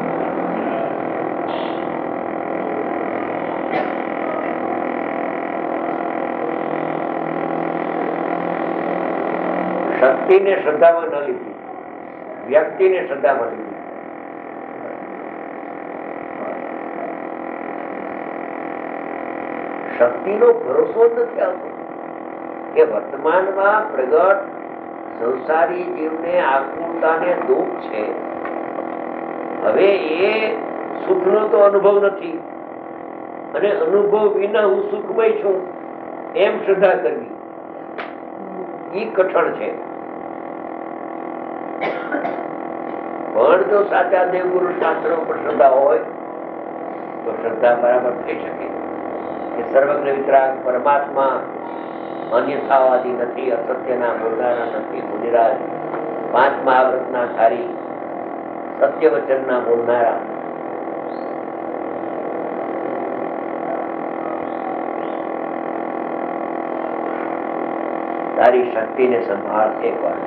શક્તિને શ્રદ્ધામાં ન લીધી, વ્યક્તિને શ્રદ્ધામાં લીધી. શક્તિનો ભરોસો જ નથી આવતો કે વર્તમાનમાં પ્રગટ સંસારી જીવને આકુળતાને દુઃખ છે, હવે એ સુખનો તો અનુભવ નથી અને અનુભવ વિના હું સુખમય છું એમ શ્રદ્ધા કરવી ઈ કઠણ છે. પણ જો સાચા દેવગુરુ શાસ્ત્રો પર શ્રદ્ધા હોય તો શ્રદ્ધા બરાબર થઈ શકે કે સર્વજ્ઞ વિતરાગ પરમાત્મા અન્યથાવાદી નથી, અસત્યના બોલનારા નથી. મુનિરાજ પાંચ મહાવ્રતના ધારી, સત્ય વચનના બોલનારા, તારી શક્તિને સંભાળ. એક વાર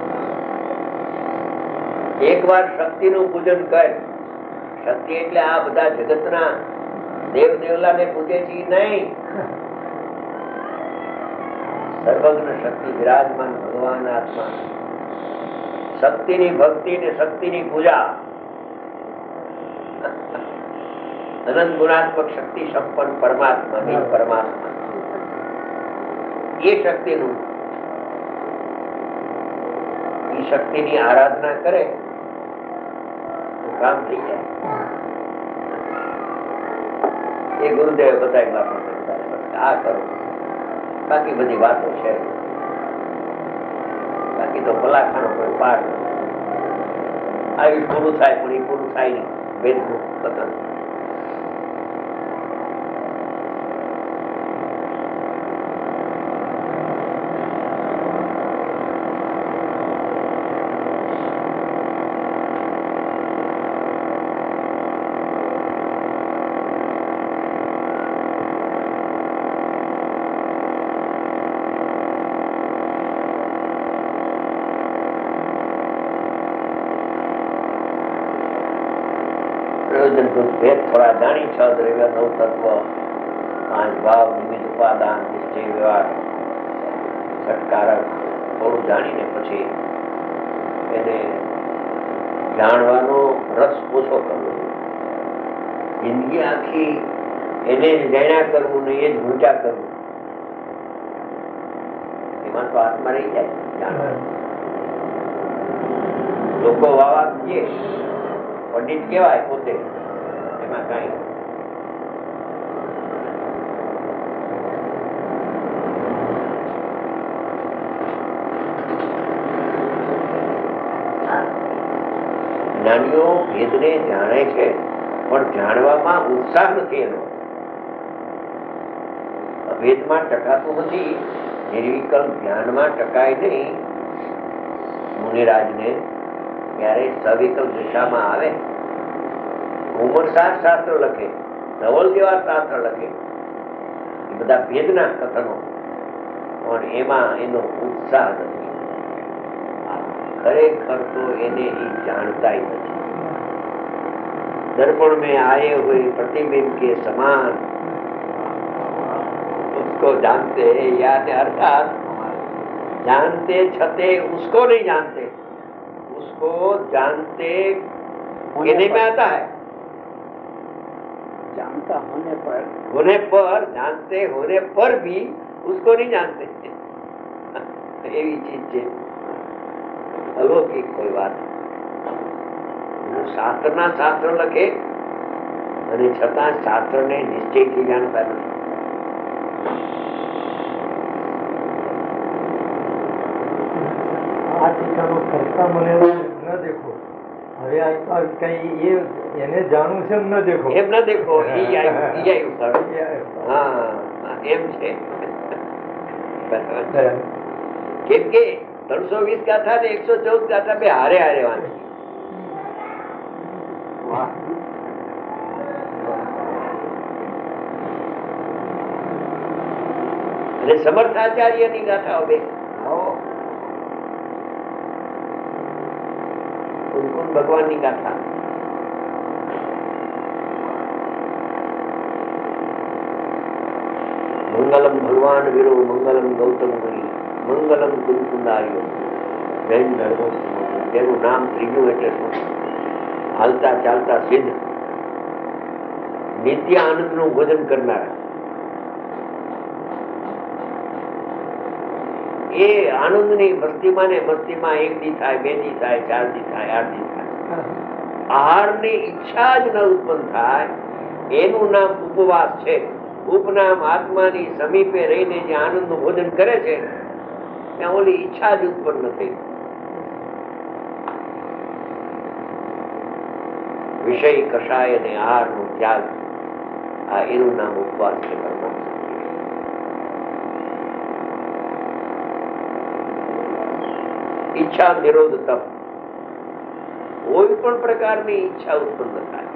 એક વાર શક્તિનું પૂજન કર. શક્તિ એટલે આ બધા જગતના દેવ દેવલાને પૂજે છે નહીં, સર્વજ્ઞ શક્તિ વિરાજમાન ભગવાન આત્મા. શક્તિની ભક્તિ ને શક્તિની પૂજા, અનંત ગુણાત્મક શક્તિ સંપન્ન પરમાત્મા નિજ પરમાત્મા, એ શક્તિનું એ શક્તિની આરાધના કરે તો કામ થઈ જાય. એ ગુરુદેવ બધાય વાતો કરતા આ કરો, બાકી બધી વાતો છે, બાકી તો ભલાખાનો કોઈ પાર આવી પૂરું થાય પણ એ પૂરું થાય નહીં. વેદનું કથન ભેદ થોડા જાણી, છ દ્રવ્ય નવ તત્વ પાંચ ભાવ નિમિત્ત ઉપાદાન નિશ્ચય વ્યવહાર છટકારક થોડું જાણીને પછી એને જાણવાનો રસ ઓછો કરવો. જિંદગી આખી એને જ જાણ્યા કરવું ને એ જ ઊંચા કરવું, એમાં તો આત્મા રહી જાય. જાણવા લોકો વાવા કીએ પંડિત કેવાય પોતે, એમાં કઈ જ્ઞાનીઓ ભેદને જાણે છે પણ જાણવામાં ઉત્સાહ નથી એનો. અભેદમાં ટકાતું નથી, નિર્વિકલ્પ ધ્યાનમાં ટકાય નહીં. મુનિરાજને ત્યારે સવિકલ્પ દિશામાં આવે. ઉમરસાર શાસ્ત્ર લખે, ધવલ જેવા શાસ્ત્ર લખે, એ બધા ભેદના કથનો, પણ એમાં એનો ઉત્સાહ નથી. ખરેખર તો એને એ જાણતા નથી. दर्पण में आए हुए प्रतिबिंब के समान उसको जानते हैं याद, अर्थात जानते छते उसको नहीं जानते, उसको जानते कहने में आता है, जानता होने पर होने पर जानते होने पर भी उसको नहीं जानते. એવી ચીજ છે અલૌકિક કોઈ વાત. શાસ્ત્રના શાસ્ત્ર લખે અને છતાં શાસ્ત્રને નિશ્ચયથી જાણતા નથી. આ ટીકાનો કરતા મને ન દેખો, હવે આ કઈ એ એને જાણવું છે એમ ન દેખો, એમ ન દેખો હા એમ છે. કેમ કે ત્રણસો વીસ ગાથા ને એકસો ચૌદ ગાથા બે હારે હારે વાંચે. અને સમર્થાચાર્ય ની ગાથાઓ બે, કુમકુમ ભગવાન ની ગાથા, મંગલમ ભગવાન વીરો મંગલમ ગૌતમ મુનિ મંગલમ કુંકુંદાર્યો જૈન ધર્મ તેનું નામ ત્રીજું એટલે શું? હાલતા ચાલતા સિદ્ધ નિત્ય આનંદ નું ભોજન કરનારા. એ આનંદ ની મસ્તીમાં ને મસ્તીમાં એક દી થાય, બે દી થાય, ચાર દી થાય, આઠ દી થાય, આહાર ની ઈચ્છા જ ન ઉત્પન્ન થાય, એનું નામ ઉપવાસ છે. ઉપનામ આત્માની સમીપે રહીને જે આનંદ નું ભોજન કરે છે ત્યાં ઓલી ઈચ્છા જ ઉત્પન્ન થઈ. વિષય કષાય અને આહાર નો ત્યાગ, આ એનું નામ ઉપવાસ છે. ઈચ્છા નિરોધ તપ. કોઈ પણ પ્રકારની ઈચ્છા ઉત્પન્ન થાય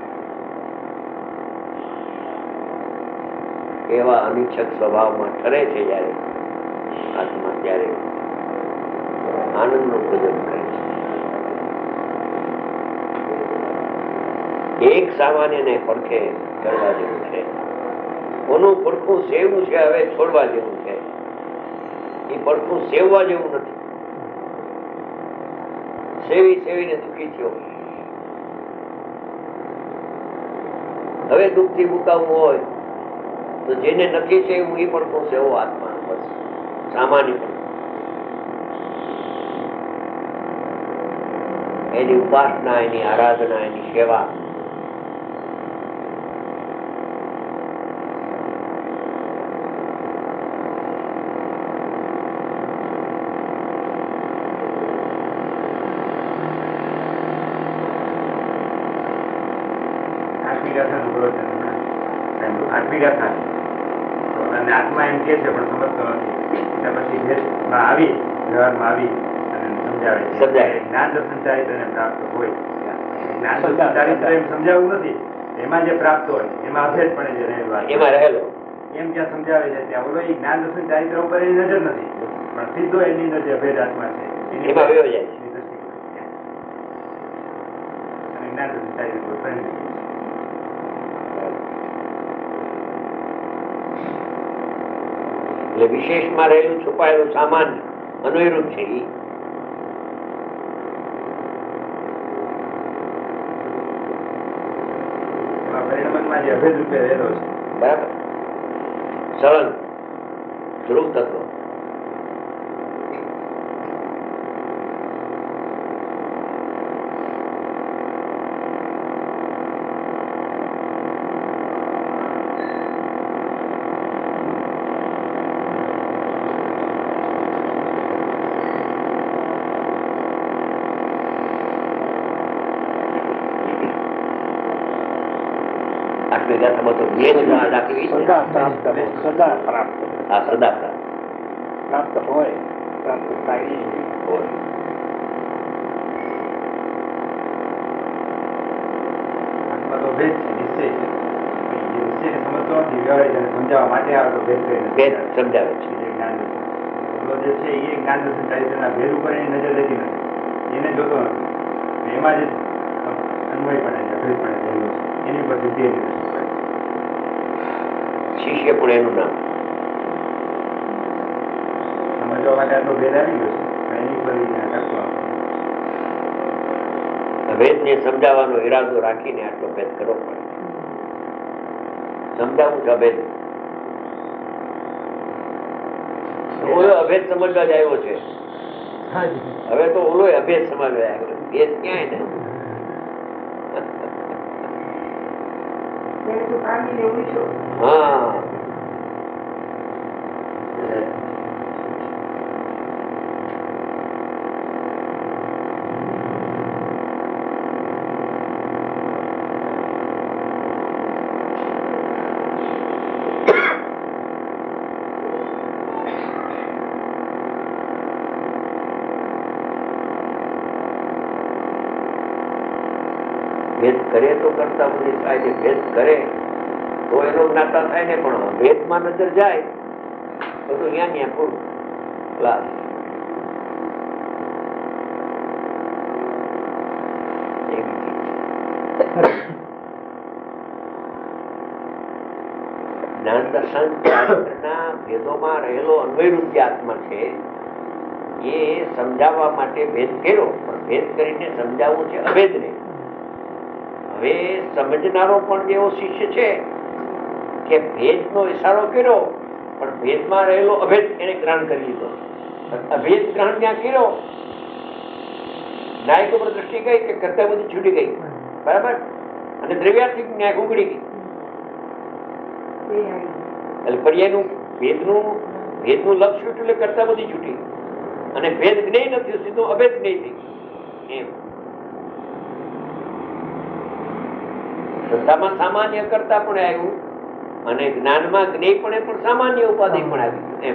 એવા અનિચ્છક સ્વભાવમાં ઠરે છે જયારે આત્મા, ત્યારે આનંદ નું ભોજન કરે છે. એક સામાન્ય ને પડખે કરવા જેવું છે, કોનું પડખું સેવવું છે હવે છોડવા જેવું છે. એ પડખું સેવવા જેવું નથી. સેવી સેવીને દુઃખી થયો, હવે દુઃખ થી મુકાવવું હોય તો જેને નથી સેવવું એ પડખું સેવો આત્મા. બસ સામાન્ય પણ એની ઉપાસના, એની આરાધના, એની સેવા. આત્મા એમ કે છે પણ સમજતો નથી. પછી ભેદમાં આવી વ્યવહારમાં આવી અને સમજાવે છે. જ્ઞાન દર્શન ચારિત્ર ને પ્રાપ્ત હોય, જ્ઞાન દર્શન ચારિત્ર એમ સમજાવવું નથી, એમાં જે પ્રાપ્ત હોય એમાં અભેદ પણ જે રહેલો એમાં રહેલો એમ જ્યાં સમજાવે છે ત્યાં બોલો એ જ્ઞાન દર્શન ચારિત્ર ઉપર એની નજર નથી, પણ સીધો એની અંદર જે અભેદ આત્મા છે એની એમાં વયો જાય. જ્ઞાન દર્શન ચારિત્ર ઉપર પરિણમી. એટલે વિશેષમાં રહેલું છુપાયેલું સામાન્ય અનુરૂપ છે. પરિણમનમાં જે અભેદ રૂપે રહેલો છે, બરાબર. સરળ ધ્રુવ તત્વ. સદા પ્રાપ્ત સદા પ્રાપ્ત આ સદા પ્રાપ્ત પ્રાપ્ત હોય, પ્રાપ્ત થાય હોય. આત્મા તો ભેદ છે, નિશ્ચય છે. જે નિશ્ચયને સમજતો નથી, વ્યવહારે જેને સમજાવવા માટે આવે તો ભેદ કરીને ભેદ સમજાવે છે. જે જ્ઞાન દર્શન જે છે એ જ્ઞાન દર્શન ચારિત્રના ભેદ ઉપર એની નજર રહેતી નથી, એને જોતો નથી. એમાં જે અન્વય પણ અભેદ પણ રહેલો છે એની પર બુદ્ધિ શિષ્ય પણ એનું નામ સમજવા માટે આટલો ભેદ આવી ગયો છે, એની પર ભેદ ને સમજાવવાનો ઈરાદો રાખીને આટલો ભેદ કરવો પડે. સમજાવું છે અભેદ, ઓલો અભેદ સમજવા જ આવ્યો છે. હવે તો ઓલો અભેદ સમજવા આવ્યો, ભેદ ક્યાંય ને. હા, ભેદ કરે તો કરતા બધી થાય છે. ભેદ કરે તો એનો જ્ઞાતા થાય ને, પણ ભેદમાં નજર જાય બધું ત્યાં ત્યાં પૂરું. જ્ઞાન દર્શન ચારિત્રના ભેદોમાં રહેલો અન્વયરૂપ જે આત્મા છે એ સમજાવવા માટે ભેદ કર્યો, પણ ભેદ કરીને સમજાવવું છે અભેદને. હવે સમજનારો પણ એવો શિષ્ય છે કે ભેદનો ઇશારો કર્યો, પણ ભેદમાં રહેલો અભેદ એને ગ્રહણ કરી લીધો. અભેદ ગ્રહણ ત્યાં કર્યો, ન્યાય ઉપર દ્રષ્ટિ ગઈ કે કરતા બધી છૂટી ગઈ, બરાબર, અને દ્રવ્યાર્થિક ન્યાય ઉગડી ગઈ. એટલે પર્યાયનું ભેદનું ભેદનું લક્ષ છૂટ્યું એટલે કરતા બધી છૂટી, અને ભેદ જ્ઞેય નથી, સીધું અભેદ જ્ઞેય થઈ એમ. શ્રદ્ધામાં સામાન્ય કરતા પણ આવ્યું, અને જ્ઞાનમાં જ્ઞેય પણ સામાન્ય ઉપાધિ પણ આવી એમ.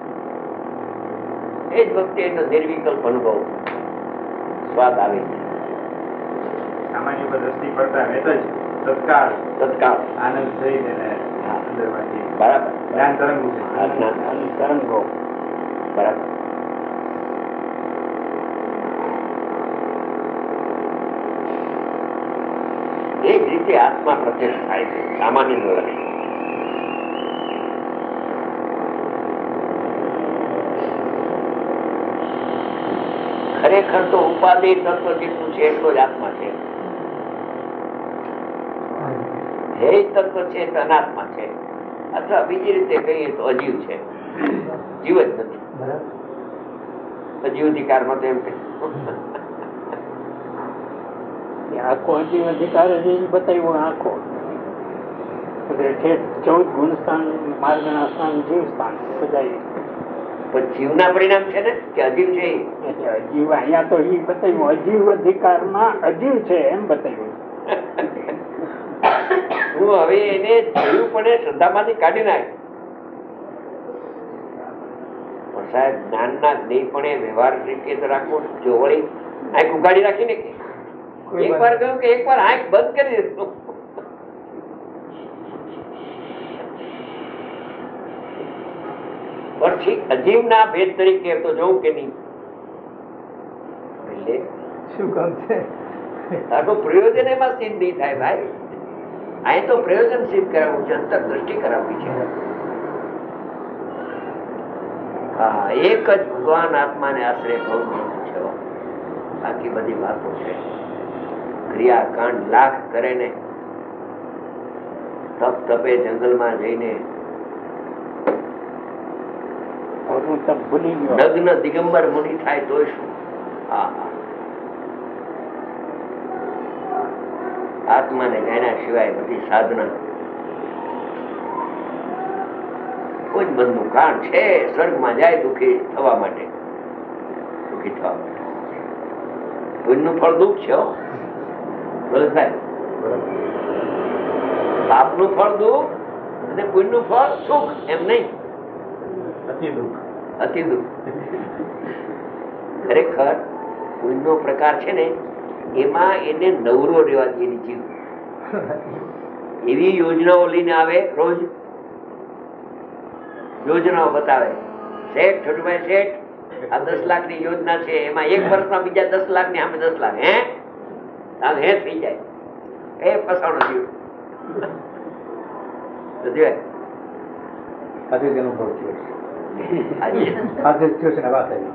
એ જ વખતે એનો નિર્વિકલ્પ અનુભવ સ્વાદ આવે છે. સામાન્ય પર દ્રષ્ટિ પડતા વેત જ તત્કાળ તત્કાળ આનંદ સહિત એને અંદરમાંથી બરાબર જ્ઞાન તરંગો છે. તરંગો બરાબર. એ જ રીતે આત્મા પ્રત્યક્ષ થાય છે, સામાન્ય ન રહે. ખરેખર તો ઉપાધિ તત્વ જેટલું છે એટલો જ આત્મા છે. ધ્યેય તત્વ છે તો અનાત્મા છે, અથવા બીજી રીતે કહીએ તો અજીવ છે, જીવ જ નથી. અજીવ અધિકારમાં તો એમ કે આખો અજીવ અધિકાર બતાવ્યો. આખો ચૌદ ગુણસ્થાન, માર્ગના સ્થાન, જીવ સ્થાન બધા. પણ જીવના પરિણામ છે ને કે અજીવ છે. અજીવ અહીંયા તો એ બતાવ્યું, અજીવ અધિકારમાં અજીવ છે એમ બતાવ્યું. હું હવે એને જોયું પણ શ્રદ્ધામાંથી કાઢી નાખ. પણ સાહેબ જ્ઞાનના જ્ઞેય પણ વ્યવહાર રીતે તો રાખવો. જો વળી આંખ ઉગાડી રાખીને એક વાર કહ્યું કે એક વાર આંખ બંધ કરી દીધું. પછી અજીવના ભેદ તરીકે તો જોઉં કે નહીં, એટલે શું કામ છે? તારું પ્રયોજન એમાં સિદ્ધ નહીં થાય ભાઈ. અહીં તો પ્રયોજન સિદ્ધ કરાવવું છે, અંતર દ્રષ્ટિ કરાવવી છે. હા, એક જ ભગવાન આત્માને આશરે બહુ મોટું છે. બાકી બધી વાતો છે. ક્રિયા કાંડ લાખ કરે ને, તપ તપે જંગલમાં જઈને નગ્ન દિગંબર મુનિ થાય તોય શું? હા હા, આત્માને જાણ્યા સિવાય બધી સાધના કોઈ જ બંધનું કારણ છે. સ્વર્ગમાં જાય દુઃખી થવા માટે, દુઃખી થવા માટે. પુણ્યનું ફળ દુઃખ છે. પાપનું ફળ દુઃખ અને પુણ્યનું ફળ સુખ, એમ નહીં અતિ દુઃખ. અતિ દુઃખ. ખરેખર પુણ્યનો પ્રકાર છે ને, એમાં એને નવરો રહેવા જેની જીવ એવી યોજનાઓ લઈને આવે. રોજ યોજનાઓ બતાવે. શેઠ છોટુભાઈ શેઠ, આ દસ લાખ ની યોજના છે, એમાં એક વર્ષમાં બીજા દસ લાખ ની સામે દસ લાખ હે હે થઈ જાય. એ ફસાણો જીવ. આજે જ અનુભવ થયો છે. આજે જ થયો છે ને વાત આવી.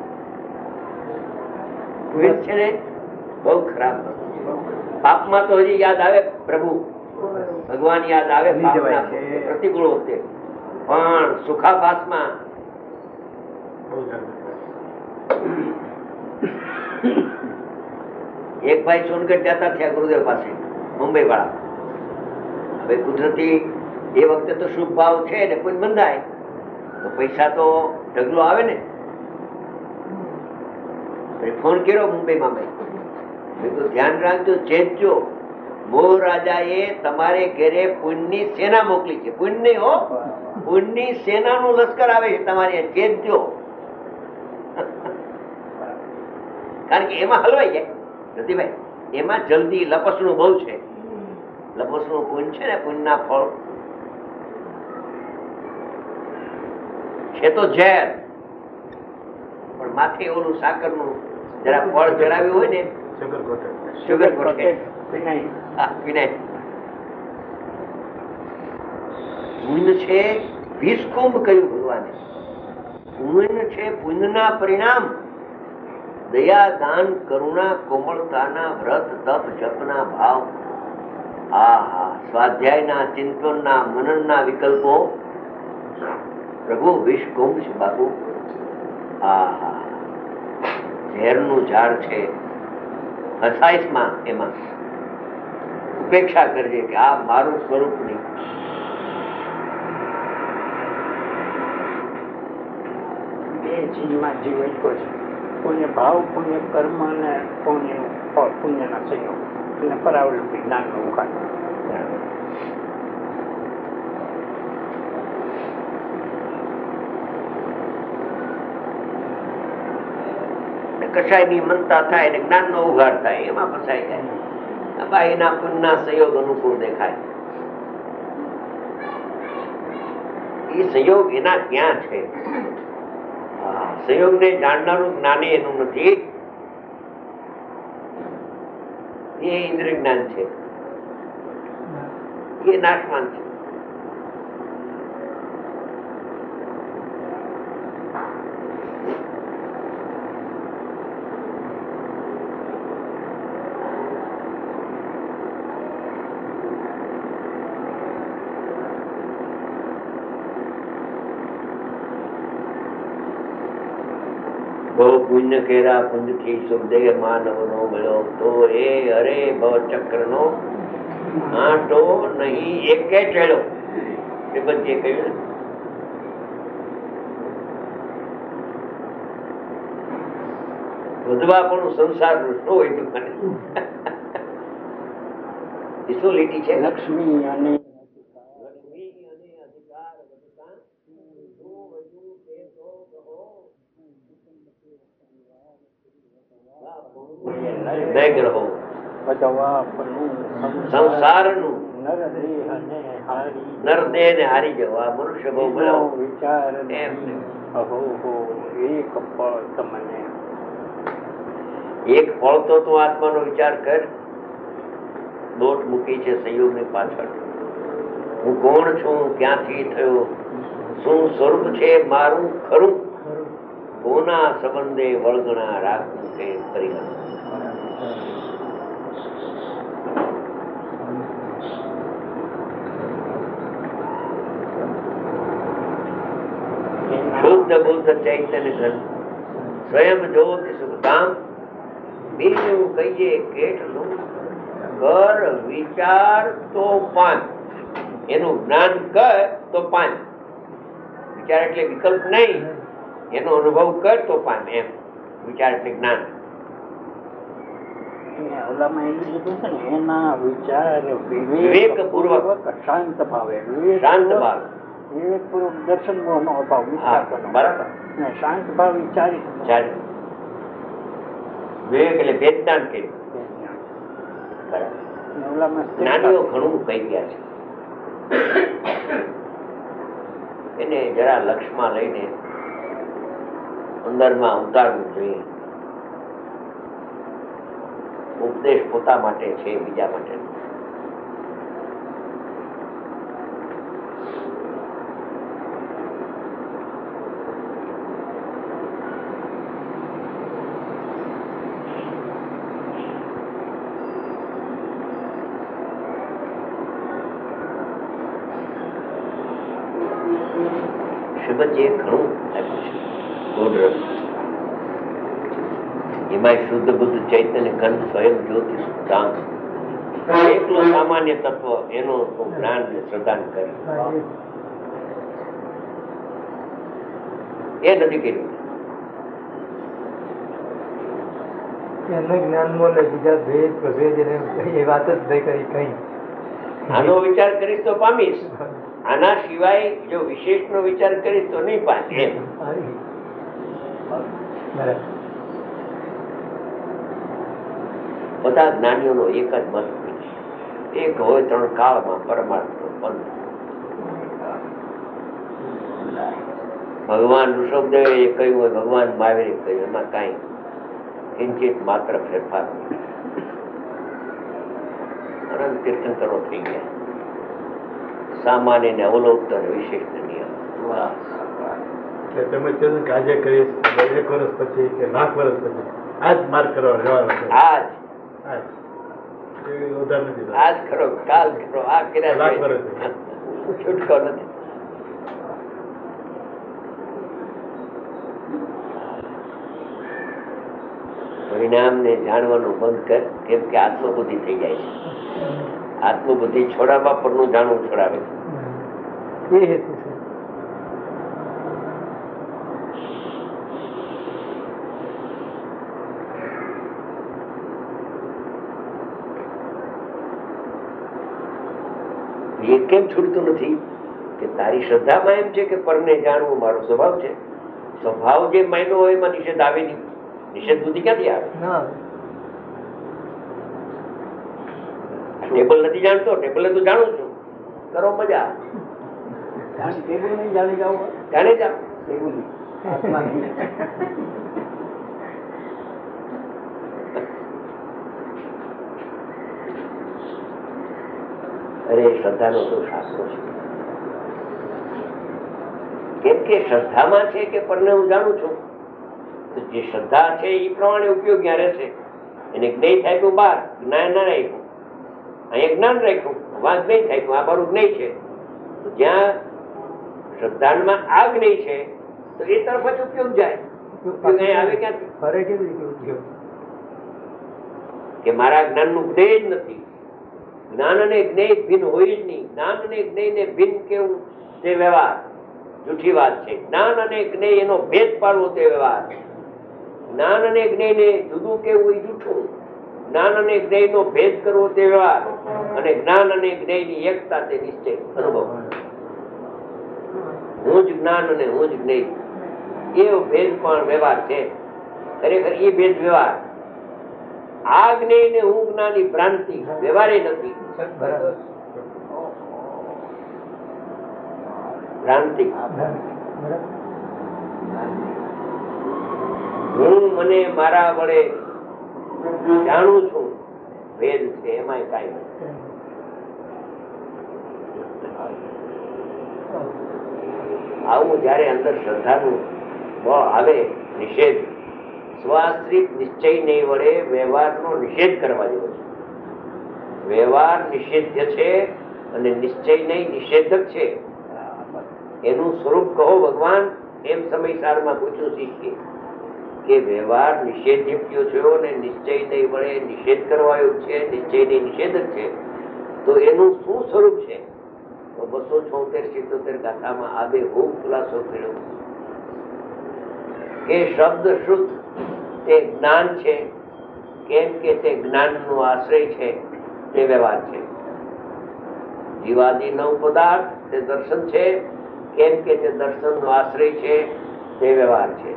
છે ને બહુ ખરાબ. પાપમાં તો હજી યાદ આવે પ્રભુ ભગવાન યાદ આવે પ્રતિકૂળ વખતે, પણ સુખાભાસમાં એક ભાઈ સોનગઢ જતા થયા ગુરુદેવ પાસે, મુંબઈ વાળા. હવે કુદરતી એ વખતે તો શુભ ભાવ છે ને, કોઈ બંધાય તો પૈસા તો ઢગલો આવે ને. ફોન કર્યો મુંબઈમાં, ભાઈ તો ધ્યાન રાખજો, ચેતજો, મોહ રાજાએ તમારે ઘરે પુણ્યની સેના મોકલી છે. પુણ્ય નહીં હો, પુણ્યની સેનાનું લશ્કર આવે છે તમારે, ચેતજો. કારણ કે એમાં હલવાઈ જાય રતિભાઈ, એમાં જલ્દી લપસણું બહુ છે. લપસણું પુણ્ય છે ને, પુણ્યના ફળ છે તો ઝેર, પણ માથે ઓલું સાકરનું જરા ફળ ચડાવ્યું હોય ને, શુગર કોટેડ વિનાય. પુણ્ય છે વિષકુંભ કહ્યું ભગવાને. પુણ્ય છે પુણ્યના પરિણામ દયા દાન કરુણા કોમળતાના વ્રત તપ જપના ભાવ, આ સ્વાધ્યાયના ચિંતનના મનનના વિકલ્પો પ્રભુ વિષ કુંભ છે બાબુ. આ ઝેરનું ઝાડ છે, હસાઈશમાં એમાં ઉપેક્ષા કરજે કે આ મારું સ્વરૂપ નહીં. બે ચીજમાં જીવ એટલો છે, પુણ્ય ભાવ, પુણ્ય કર્મ અને પુણ્યનું ફળ, પુણ્યના સંયોગ અને પરાવલંબી જ્ઞાનનો ઉકાળ. કશાયની મનતા થાય ને જ્ઞાન નો ઉઘાડ થાય, એમાં ફસાઈ જાય. બાહીના પુણ્યના સંયોગ અનુકૂળ દેખાય. એ સંયોગ એના ક્યાં છે? સંયોગ ને જાણનારું જ્ઞાની એનું નથી, એ ઇન્દ્રિય જ્ઞાન છે, એ નાશવાન છે. બહુ પુણ્ય કેરા પુંજ થી સુખદેહ માનવ નો મળ્યો તો એ અરે ભવ ચક્ર નો આંટો નહીં એકે ચડ્યો. એ બધી કહ્યું વધવા પણ સંસાર નું શું હોય તું મને એ શું લીટી છે? લક્ષ્મી અને સંસારનું નર દેહ ને હારી જવા મનુષ્ય બહુ બનાવો વિચાર અહો હો એક પળ તમને એક પળ તો તું આત્માનો વિચાર કર. દોટ મૂકી છે સંયોગ ની પાછળ. હું કોણ છું, ક્યાંથી થયો, શું સ્વરૂપ છે મારું ખરું, કોના સંબંધે વળગણા રાખવું કે પરિણામ. શુદ્ધ બુદ્ધ ચૈતન્ય ઘન સ્વયં જ્યોતિ સુખધામ. બીજું કહીએ કેટલું કર વિચાર તો પાંચ. એનું જ્ઞાન કર તો પાંચ. વિચાર એટલે વિકલ્પ નહીં, એનો અનુભવ કર તો પાંચ. એમ વિચાર એટલે જ્ઞાન. ઓલામાં એનું કીધું છે ને, એના વિચાર વિવેક પૂર્વક શાંત ભાવે, શાંત ભાવ વિવેક પૂર્વક દર્શન નો અભાવ, વિચાર બરાબર. શાંત ભાવ વિચારી વિવેક એટલે વેદનાન કર્યું. જ્ઞાનીઓ ઘણું કહી ગયા છે, એને જરા લક્ષમાં લઈને અંદરમાં ઉતારવું જોઈએ. ઉપદેશ પોતા માટે છે, બીજા માટે નહીં. શ્રીમદજીએ ઘણું આપ્યું છે, ગોળ રસ. એમાં શુદ્ધ બુદ્ધ ચૈતન્ય ઘન સ્વયં જ્યોતિ સુખધામ એકલો સામાન્ય તત્વ, એનો જ્ઞાન પ્રદાન કરે એ નથી કર્યું. એમનું જ્ઞાનમાં બીજા ભેદ પ્રભેદ એ વાત જ નહીં કરી કઈ. આનો વિચાર કરીશ તો પામીશ, આના સિવાય જો વિશેષ નો વિચાર કરીશ તો નહીં પામે. એમ બધા જ્ઞાનીઓનો એક જ મત, એક હોય ત્રણ કાળમાં પરમાર્થ બંધ. ભગવાન ઋષભદેવે એ કહ્યું હોય, ભગવાન મહાવીરે કહ્યું, એમાં કઈ કિંચિત માત્ર ફેરફાર અનંત તીર્થંકરો થઈ ગયા. સામાન્ય ને અવલોકન વિશેષ નિયમ. તમે કહ્યું કે આજે કરીશ એક વર્ષ પછી કે લાખ વર્ષ પછી, આજ માર્ક કરવા જવાનો છે. આજ આજ એ ઉધાર નથી. આજ ખરો, કાલ ખરો, આ કર્યા લાખ વર્ષ છૂટકો નથી. પરિણામને જાણવાનું બંધ કર, કેમ કે આત્મબુદ્ધિ થઈ જાય છે. આત્મબુદ્ધિ છોડાવવા પરનું જાણવું છોડાવે છે. એ હેતુ છે. એ કેમ છૂટતું નથી? કે તારી શ્રદ્ધામાં એમ છે કે પરને જાણવું મારો સ્વભાવ છે. સ્વભાવ જે માન્યો હોય એમાં નિષેધ આવે નહીં. નિષેધ બુદ્ધિ ક્યાંથી આવે? ટેબલ નથી જાણતો, ટેબલે તો જાણું છું, કરો મજા. ટેબલ નહીં જાણી જાવ, જાણે જાઓ. અરે શ્રદ્ધાનો તો શાસ્ત્રો છે. કેમ કે શ્રદ્ધામાં છે કે પરને હું જાણું છું, તો જે શ્રદ્ધા છે એ પ્રમાણે ઉપયોગ ક્યાં રહેશે. એને જ્ઞેય થાય બહાર, જ્ઞાન ના રાખ્યું, અહીંયા જ્ઞાન રાખ્યું, વાંક નહીં થાય, આ મારું જ્ઞેય છે. તો જ્યાં શ્રદ્ધામાં આ જ્ઞેય છે તો એ તરફ જ ઉપયોગ જાય. ઉપયોગ અહીં આવે ક્યાંથી? ફરે કેવી રીતે ઉપયોગ? કે મારા જ્ઞાનનું જ્ઞેય જ નથી. જ્ઞાન અને જ્ઞેય ભિન્ન હોય જ નહીં. જ્ઞાન અને જ્ઞેય ને ભિન્ન કેવું તે વ્યવહાર જૂઠી વાત છે. જ્ઞાન અને જ્ઞેય એનો ભેદ પાડવો તે વ્યવહાર. જ્ઞાન અને જ્ઞેય ને જુદું કેવું એ જૂઠું. જ્ઞાન અને જ્ઞેય નો ભેદ કરવો તે વ્યવહાર, અને જ્ઞાન અને જ્ઞેય ની એકતા તે નિશ્ચય અનુભવ. હું જ જ્ઞાન અને હું જ જ્ઞેય, એવો ભેદ પણ વ્યવહાર છે. ખરેખર એ ભેદ વ્યવહાર. આ જ્ઞેય ને હું જ્ઞાની ભ્રાંતિ વ્યવહારે નથી. ભ્રાંતિ. હું મને મારા વડે જાણું છું, ભેદ છે, એમાં કઈ નથી. આવું જયારે અંદર શ્રદ્ધાનું બળ આવે, નિષેધ સ્વાશ્રિત નિશ્ચય નહીં વડે વ્યવહારનો નિષેધ કરવા જેવો છે. વ્યવહાર નિષેધ્ય છે અને નિશ્ચય નહીં નિષેધક છે. એનું સ્વરૂપ કહો ભગવાન, એમ સમયસારમાં પૂછ્યું શીખીએ કે વ્યવહાર નિષેધ્ય કયો છે અને નિશ્ચય નહીં વડે નિષેધ કરવાયો છે, નિશ્ચય નહીં નિષેધક છે, તો એનું શું સ્વરૂપ છે? બસો છોતેર સિત્તોતેર ગાથામાં આ બે ખૂબ ખુલાસો કર્યો કે શબ્દ શુદ્ધ તે જ્ઞાન છે, કેમ કે તે જ્ઞાનનો આશ્રય છે, તે વ્યવહાર છે. જીવાદી નવ પદાર્થ તે દર્શન છે, કેમ કે તે દર્શનનો આશ્રય છે, તે વ્યવહાર છે.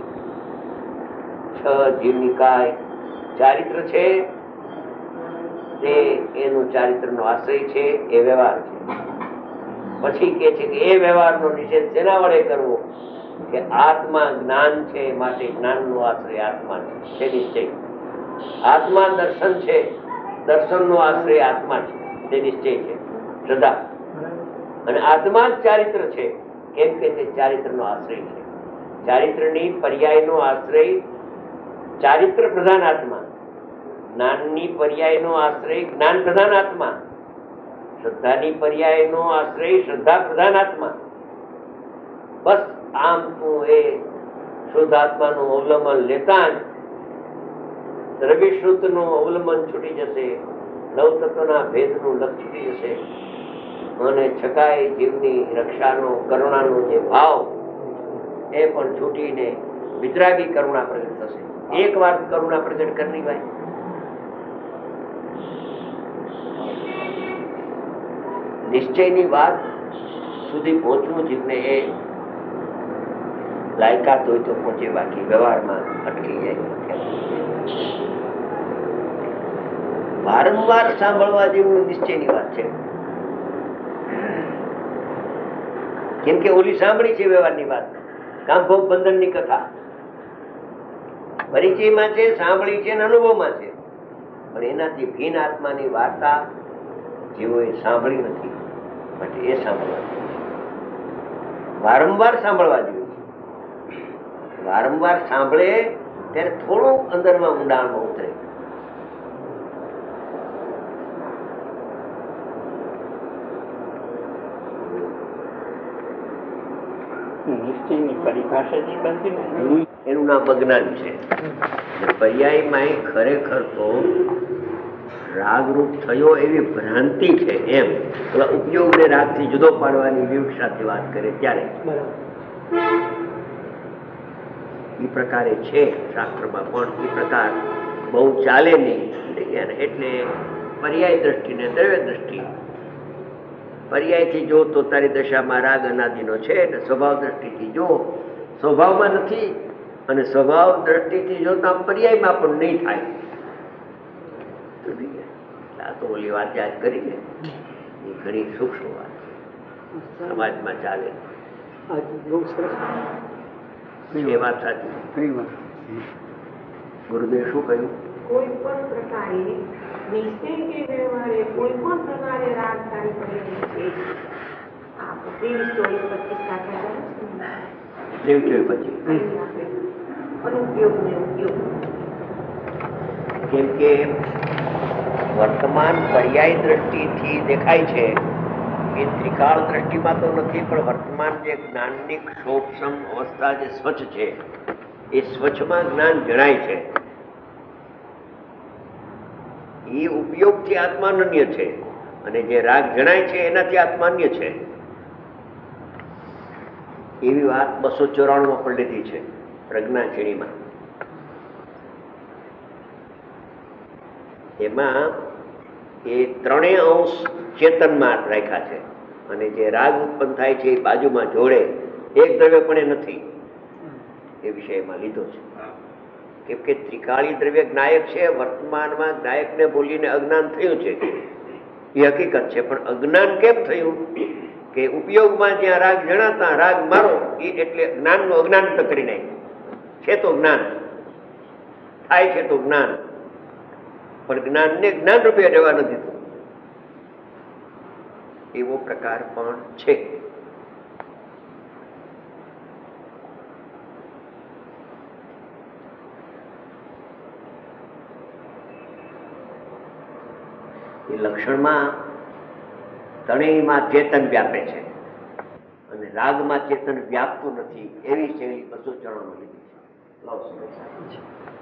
છ જીવની કાય ચારિત્ર છે, તે એનું ચારિત્રનો આશ્રય છે, એ વ્યવહાર છે. પછી કે છે કે એ વ્યવહારનો નિષેધ શેના વડે કરવો? કે આત્મા જ્ઞાન છે, માટે જ્ઞાનનો આશ્રય આત્મા છે, નિશ્ચય. આત્મા દર્શન છે, દર્શનનો આશ્રય આત્મા છે, તે નિશ્ચય છે, શ્રદ્ધા. અને આત્મા જ ચારિત્ર છે, કેમ કે તે ચારિત્રનો આશ્રય છે. ચારિત્રની પર્યાયનો આશ્રય ચારિત્ર પ્રધાન આત્મા, જ્ઞાનની પર્યાયનો આશ્રય જ્ઞાન પ્રધાન આત્મા, શ્રદ્ધાની પર્યાયનો આશ્રય શ્રદ્ધા પ્રધાન આત્મા. બસ આમ તું એ શુદ્ધ આત્માનું અવલંબન લેતા જ દ્રવ્ય શુદ્ધનું અવલંબન છૂટી જશે, નવ તત્વના ભેદનું લક્ષ છૂટી જશે, અને છકાય જીવની રક્ષાનો કરુણાનો જે ભાવ એ પણ છૂટીને વિતરાગી કરુણા પ્રગટ થશે. એક વાર કરુણા પ્રગટ કરની ભાઈ, નિશ્ચયની વાત સુધી પહોંચવું જીવને એ લાયકાત હોય તો પહોંચે, બાકી વ્યવહારમાં અટકી જાય. વારંવાર સાંભળવા જેવું નિશ્ચયની વાત છે. કેમ કે ઓલી સાંભળી છે વ્યવહારની વાત, કામભોગ બંધનની કથા પરિચયમાં છે, સાંભળી છે, અનુભવમાં છે, પણ એનાથી ભિન્ન આત્માની વાર્તા જેઓએ સાંભળી નથી, માટે એ સાંભળવા વારંવાર સાંભળવા જોઈએ. વારંવાર સાંભળે ત્યારે થોડું અંદરમાં ઊંડાણમાં ઉતરે. નિશ્ચયની પરિભાષા જે બનતી ને એનું નામ અજ્ઞાન છે. પર્યાયમાં ખરેખર તો રાગરૂપ થયો એવી ભ્રાંતિ છે. એમ ઉપયોગને રાગથી જુદો પાડવાની વિવક્ષાથી વાત કરે ત્યારે એ પ્રકારે છે શાસ્ત્રમાં, પણ એ પ્રકાર બહુ ચાલે નહીં. એટલે પર્યાય દ્રષ્ટિ ને દ્રવ્ય દ્રષ્ટિ, પર્યાયથી જો તો તારી દશામાં રાગ અનાદિનો છે, ને સ્વભાવ દ્રષ્ટિથી જો સ્વભાવમાં નથી, અને સ્વભાવ દ્રષ્ટિથી જોતા પર્યાયમાં પણ નહીં થાય. આ તો ઓલી વાત યાદ કરી છે, એ ઘણી સૂક્ષ્મ વાત સમાજમાં ચાલે એ વાત સાચી. ગુરુદેવ શું કહ્યું? કોઈ પણ પ્રકારે નિશ્ચય કે વ્યવહારે કોઈ પણ પ્રકારે રાગ તારી પડેલી છે. આ ત્રેવીસ ચોવીસ પચીસ કાઢ્યા ત્રેવીસ ચોવીસ પચીસ અનુપયોગ ને ઉપયોગ. કેમ કે વર્તમાન પર્યાય દ્રષ્ટિથી દેખાય છે એ ત્રિકાળ દ્રષ્ટિમાં તો નથી, પણ વર્તમાન જે જ્ઞાનની ક્ષોભસમ અવસ્થા જે સ્વચ્છ છે એ સ્વચ્છમાં જ્ઞાન જણાય છે. એ ઉપયોગથી આત્માનન્ય છે, અને જે રાગ જણાય છે એનાથી આત્માન્ય છે. એવી વાત બસો ચોરાણું માં પણ લીધી છે પ્રજ્ઞાચિણીમાં. એમાં એ ત્રણેય અંશ ચેતનમાં રાખ્યા છે, અને જે રાગ ઉત્પન્ન થાય છે એ બાજુમાં જોડે એક દ્રવ્ય પણ એ નથી એ વિષયમાં લીધો છે. કેમ કે ત્રિકાળી દ્રવ્ય જ્ઞાયક છે, વર્તમાનમાં જ્ઞાયકને બોલીને અજ્ઞાન થયું છે એ હકીકત છે. પણ અજ્ઞાન કેમ થયું? કે ઉપયોગમાં જ્યાં રાગ જણાતા રાગ મારો એ એટલે જ્ઞાનનું અજ્ઞાન તો કરી નાખ્યું છે. તો જ્ઞાન થાય છે તો જ્ઞાન, પણ જ્ઞાનને જ્ઞાન રૂપે રહેવા નથી દીધું. એવો પ્રકાર પણ છે. એ લક્ષણમાં ત્રણેયમાં ચેતન વ્યાપે છે, અને રાગમાં ચેતન વ્યાપતું નથી. એવી શૈલી બસો ચરણમાં લીધી છે.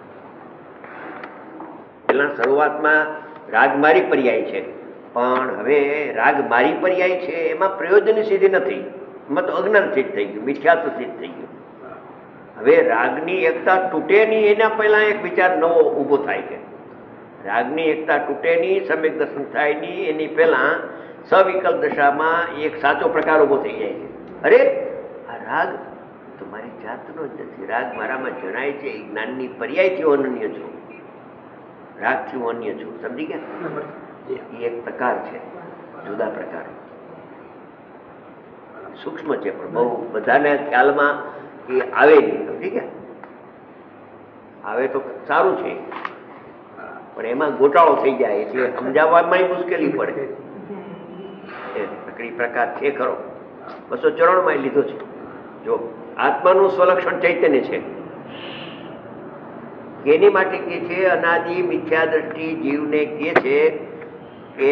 પેલા શરૂઆતમાં રાગ મારી પર્યાય છે, પણ હવે રાગ મારી પર્યાય છે એમાં પ્રયોજનની સિદ્ધિ નથી, એમાં તો અજ્ઞાન સિદ્ધ થઈ ગયું, મિથ્યાત્વ સિદ્ધ થઈ ગયું. હવે રાગની એકતા તૂટે નહીં એના પહેલા એક વિચાર નવો ઊભો થાય છે. રાગની એકતા તૂટે નહીં, સમ્યક દર્શન થાય નહીં એની પહેલા સવિકલ્પ દશામાં એક સાચો પ્રકાર ઊભો થઈ જાય છે. અરે આ રાગ તો મારી જાતનો જ નથી, રાગ મારામાં જણાય છે, એ જ્ઞાનની પર્યાયથી હું અનન્ય છું, રાગથી હું અન્ય છું. સમજી ગયા? એ એક પ્રકાર છે, જુદા પ્રકાર, સૂક્ષ્મ છે, પણ બહુ બધાને ખ્યાલમાં એ આવે નહીં. સમજી ગયા? આવે તો સારું છે, પણ એમાં ગોટાળો થઈ જાય એટલે સમજાવવામાં મુશ્કેલી પડે. એ પ્રકાર છે ખરો, બસો ચોરાણું લીધો છે. જો આત્માનું સ્વલક્ષણ ચૈતન્ય છે, એની માટે કે છે અનાદિ મિથ્યા દ્રષ્ટિ જીવને કે છે કે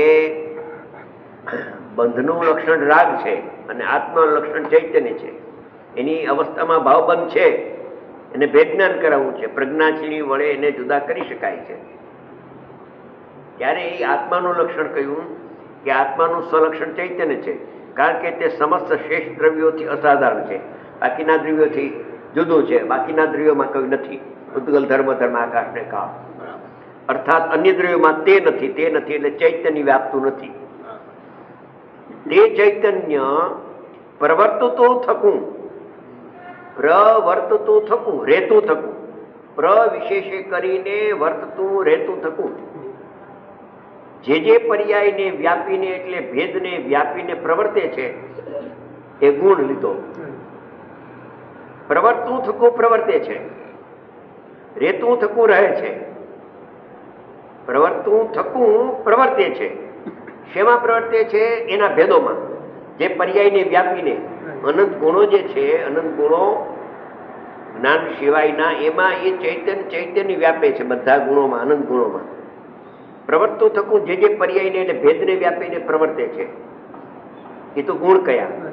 બંધનું લક્ષણ રાગ છે અને આત્માનું લક્ષણ ચૈતન્ય છે. એની અવસ્થામાં ભાવબંધ છે, એને ભેજ્ઞાન કરાવવું છે, પ્રજ્ઞાચીણી વડે એને જુદા કરી શકાય છે. ત્યારે એ આત્માનું લક્ષણ કહ્યું કે આત્માનું સ્વલક્ષણ ચૈતન્ય છે, કારણ કે તે સમસ્ત શ્રેષ્ઠ દ્રવ્યોથી અસાધારણ છે, બાકીના દ્રવ્યોથી જુદું છે. બાકીના દ્રવ્યોમાં કયું નથી, ઉદ્ગલ ધર્મ ધર્મ આકાશ ને કાળ, અર્થાત અન્ય દ્રવ્યોમાં તે નથી, તે નથી એટલે ચૈતન્ય વ્યાપતું નથી. તે ચૈતન્ય પ્રવર્તતો થકું, પ્રવર્તતો થકું, રેતું થકું, પ્ર વિશેષે કરીને વર્તતું રેતું થકું, જે જે પર્યાયને વ્યાપીને એટલે ભેદને વ્યાપીને પ્રવર્તે છે એ ગુણ લીધો. પ્રવર્તું થકું પ્રવર્તે છે, રેતું થકું રહે છે. પ્રવર્તું થકું પ્રવર્તે છે, શેમાં પ્રવર્તે છે? એના ભેદોમાં, જે પર્યાયને વ્યાપીને અનંત ગુણો જે છે, અનંત ગુણો જ્ઞાન સિવાયના એમાં એ ચૈતન્ય ચૈતન્ય વ્યાપે છે બધા ગુણોમાં, આનંદ ગુણોમાં. પ્રવર્તતું થકું જે જે પર્યાયને એટલે ભેદને વ્યાપીને પ્રવર્તે છે એ તો ગુણ કયા?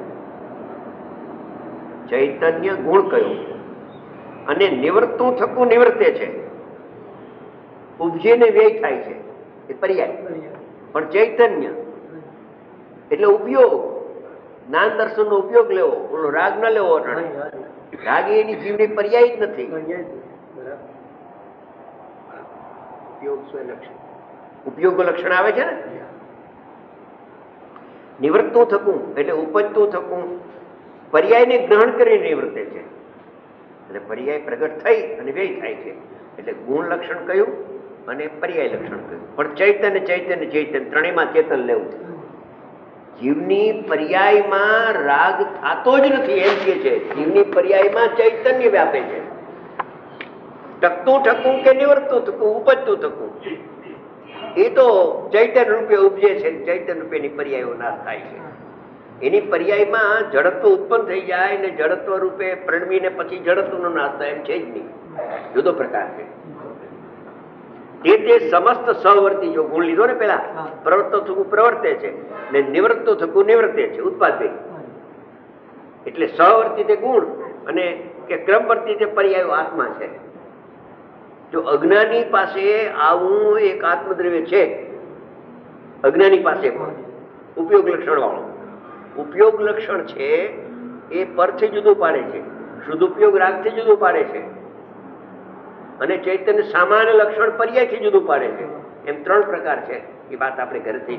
ચૈતન્ય ગુણ કયો? અને નિવૃત્તું થકું નિવૃત્તે છે, ઉપજીને વ્યય થાય છે એ પર્યાય. પણ ચૈતન્ય એટલે ઉપયોગ, જ્ઞાન દર્શન નો ઉપયોગ લેવો, ઓલો રાગ ન લેવો. રાગ એની જીવની પર્યાય જ નથી. ઉપયોગ લક્ષણ આવે છે ને. નિવૃત્તું થકું એટલે ઉપજતું થકું પર્યાયને ગ્રહણ કરીને નિવૃત્તે છે. એટલે પર્યાય પ્રગટ થઈ અને વ્યય થાય છે. એટલે ગુણ લક્ષણ કયું અને પર્યાય લક્ષણ કયું? પણ ચૈતન્ય ચૈતન્ય ચૈતન્ય ત્રણેયમાં ચેતન લેવું. જીવની પર્યાયમાં રાગ થતો જ નથી એમ કે છે. જીવની પર્યાયમાં ચૈતન્ય વ્યાપે છે. ટકતું ઠકું કે નિવૃત્તું થકું, ઉપજતું થકું, એ તો ચૈતન્ય રૂપે ઉપજે છે. ચૈતન્ય રૂપેની પર્યાયો નાશ થાય છે. એની પર્યાયમાં જડત્વ ઉત્પન્ન થઈ જાય ને જડત્વ રૂપે પ્રણમીને પછી જડત્વનો નાશ થાય એમ છે જ નહીં. જુદો પ્રકાર છે. તે તે સમસ્ત સહવર્તી, જો ગુણ લીધો ને પેલા, પ્રવૃત્તો થકું પ્રવર્તે છે ને નિવૃત્તો થકું નિવૃત્તે છે, ઉત્પાદે. એટલે સહવર્તી તે ગુણ અને કે ક્રમવર્તી તે પર્યાયો આત્મા છે. જો અજ્ઞાની પાસે આવું એક આત્મદ્રવ્ય છે, અજ્ઞાની પાસે પણ ઉપયોગ લક્ષણ વાળો, ઉપયોગ લક્ષણ છે એ પરથી જુદું પાડે છે, શુદ્ધ ઉપયોગ રાગથી જુદું પાડે છે, અને ચૈતન્ય સામાન્ય લક્ષણ પર્યાયથી જુદું પાડે છે. એમ ત્રણ પ્રકાર છે. એ વાત આપણે ઘરેથી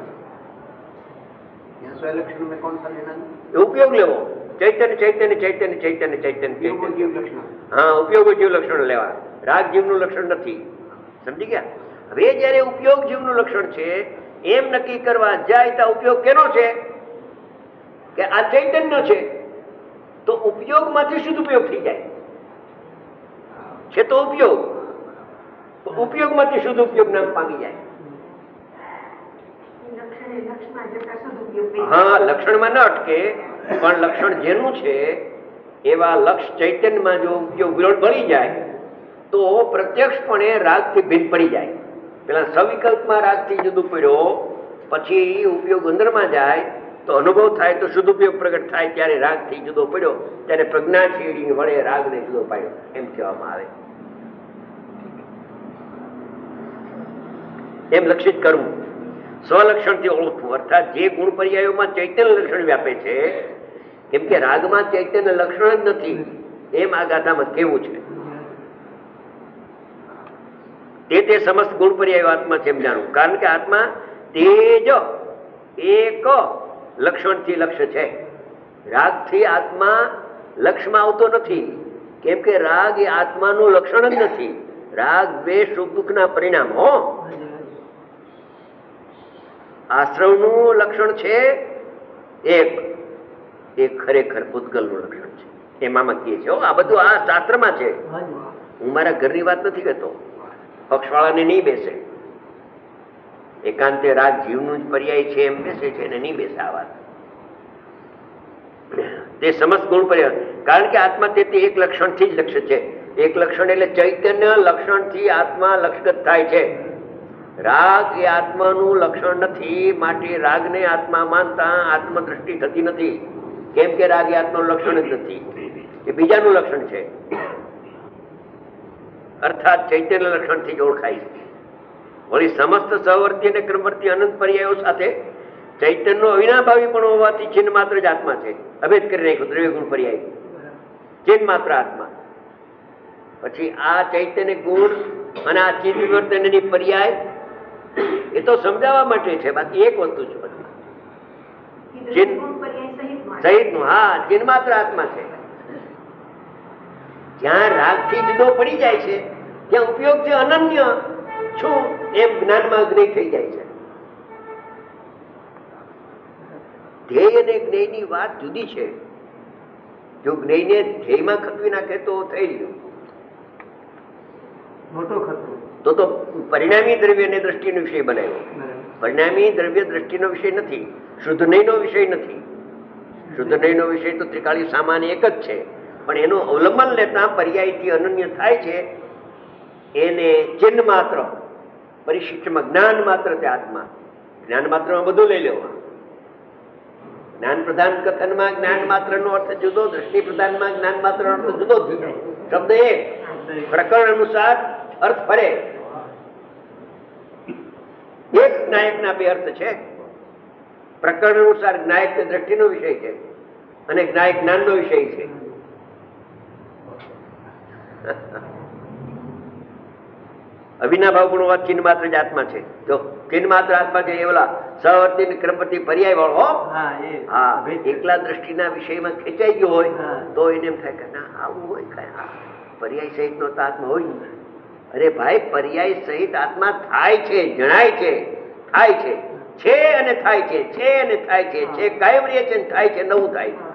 ઉપયોગ લેવો. ચૈતન્ય ચૈતન્ય ચૈતન્ય ચૈતન્ય ચૈતન્ય હા, ઉપયોગ જીવ લક્ષણ લેવા. રાગ જીવનું લક્ષણ નથી. સમજી ગયા? હવે જયારે ઉપયોગ જીવનું લક્ષણ છે એમ નક્કી કરવા જાય તો ઉપયોગ કેનો છે કે આ ચૈતન્ય છે, તો ઉપયોગમાંથી શુદ્ધ ઉપયોગ થઈ જાય છે. તો ઉપયોગ ઉપયોગમાંથી શુદ્ધ ઉપયોગ નામ પામી જાય. હા, લક્ષણમાં ન અટકે, પણ લક્ષણ જેનું છે એવા લક્ષ ચૈતન્યમાં જો ઉપયોગ ભળી જાય તો પ્રત્યક્ષપણે રાગથી ભિન્ન પડી જાય. પેલા સવિકલ્પમાં રાગથી જુદું પડ્યો, પછી ઉપયોગ અંદરમાં જાય તો અનુભવ થાય તો શુદ્ધ ઉપયોગ પ્રગટ થાય. ત્યારે રાગથી જુદો પડ્યો ત્યારે પ્રજ્ઞા છેડી વડે રાગને જુદો પાડ્યો એમ કહેવામાં આવે. એમ લક્ષિત કરવું, સ્વલક્ષણથી ઓળખવું. અર્થાત જે ગુણ પર્યાયોમાં ચૈતન્ય લક્ષણ વ્યાપે છે, કેમ કે રાગમાં ચૈતન્ય લક્ષણ જ નથી એમ આ ગાથામાં કેવું છે. તે તે સમસ્ત ગુણ પર્યાયો આત્મા છે એમ જાણવું. કારણ કે આત્મા તેજ એક લક્ષણથી લક્ષ્ય છે. રાગથી આત્મા લક્ષમાં આવતો નથી, કેમ કે રાગ એ આત્માનું લક્ષણ જ નથી. રાગ દ્વેષ સુખ દુઃખના પરિણામો. આશ્રવનું લક્ષણ છે એક, એ ખરેખર પૂતગલનું લક્ષણ છે. એમાં કહીએ છે આ બધું આ શાસ્ત્રમાં છે. હું મારા ઘરની વાત નથી કહેતો. પક્ષવાળાને નહીં બેસે, એકાંતે રાગ જીવનું જ પર્યાય છે એમ બેસે છે એને નહીં બેસે આ વાત. તે સમસ્ત ગુણ પર્યાય, કારણ કે આત્મા તે એક લક્ષણથી જ લક્ષ્ય છે. એક લક્ષણ એટલે ચૈતન્ય લક્ષણથી આત્મા લક્ષગત થાય છે. રાગ એ આત્માનું લક્ષણ નથી, માટે રાગને આત્મા માનતા આત્મદ્રષ્ટિ થતી નથી. કેમ કે રાગ એ આત્માનું લક્ષણ જ નથી, એ બીજાનું લક્ષણ છે. અર્થાત ચૈતન્ય લક્ષણથી જ ઓળખાય છે. વળી સમસ્ત સહવર્તી અને ક્રમવર્તી અનંત પર્યાયો સાથે ચૈતન્યનો અવિનાભાવી પણ હોવાથી ચિહ્ન માત્ર જ આત્મા છે. અભેદ કરી નાખ્યું દ્રવ્ય ગુણ પર્યાય, ચિહ્ન માત્ર આત્મા. પછી આ ચૈતન્ય ગુણ અને આ ચિહ્ન વિવર્તનની પર્યાય એ તો સમજાવવા માટે છે, બાકી એક વસ્તુ છે બધી ચિહ્ન સહિત નું. હા, ચિહ્ન માત્ર આત્મા છે. જ્યાં રાગથી જુદો પડી જાય છે ત્યાં ઉપયોગથી અનન્ય છું એમ જ્ઞાનમાં જ્ઞેય થઈ જાય છે. ધ્યેય અને જ્ઞેયની વાત જુદી છે. જો જ્ઞેયને ધ્યેયમાં ખતવી નાખે તો થઈ ગયું મોટો ખતરો. તો તો પરિણામી દ્રવ્યને દ્રષ્ટિનો વિષય બનાવ્યો. પરિણામી દ્રવ્ય દ્રષ્ટિનો વિષય નથી, શુદ્ધ નયનો વિષય નથી. શુદ્ધ નયનો વિષય તો ત્રિકાળી સામાન્ય એક જ છે. પણ એનું અવલંબન લેતા પર્યાયથી અનન્ય થાય છે એને ચિહ્ન માત્ર, પરિશિષ્ટમાં જ્ઞાન માત્ર તે આત્મા. જ્ઞાન માત્રમાં બધું લઈ લેવું. જ્ઞાન પ્રધાન કથનમાં જ્ઞાન માત્ર નો અર્થ જુદો, દ્રષ્ટિ પ્રધાનમાં જ્ઞાન માત્ર નો અર્થ જુદો જ છે. શબ્દ એક, પ્રકરણ અનુસાર અર્થ ફરે. એક જ્ઞાયકના બે અર્થ છે. પ્રકરણ અનુસાર જ્ઞાયક દ્રષ્ટિનો વિષય છે અને જ્ઞાયક જ્ઞાનનો વિષય છે. અવિનાભાવ ગુણો ચિહ્ન માત્ર જ આત્મા છે. જો ચિહ્ન માત્ર આત્મા છે એ ઓલા સહવર્તી ક્રમવર્તી પર્યાય વાળો, હા, એકલા દ્રષ્ટિના વિષયમાં ખેંચાઈ ગયો હોય તો એને એમ થાય કે ના આવું હોય કઈ પર્યાય સહિત નો આત્મા હોય ને. અરે ભાઈ, પર્યાય સહિત આત્મા થાય છે, જણાય છે, થાય છે, છે અને થાય છે, છે અને થાય છે, છે કાયમ રહે છે, થાય છે, નવું થાય છે.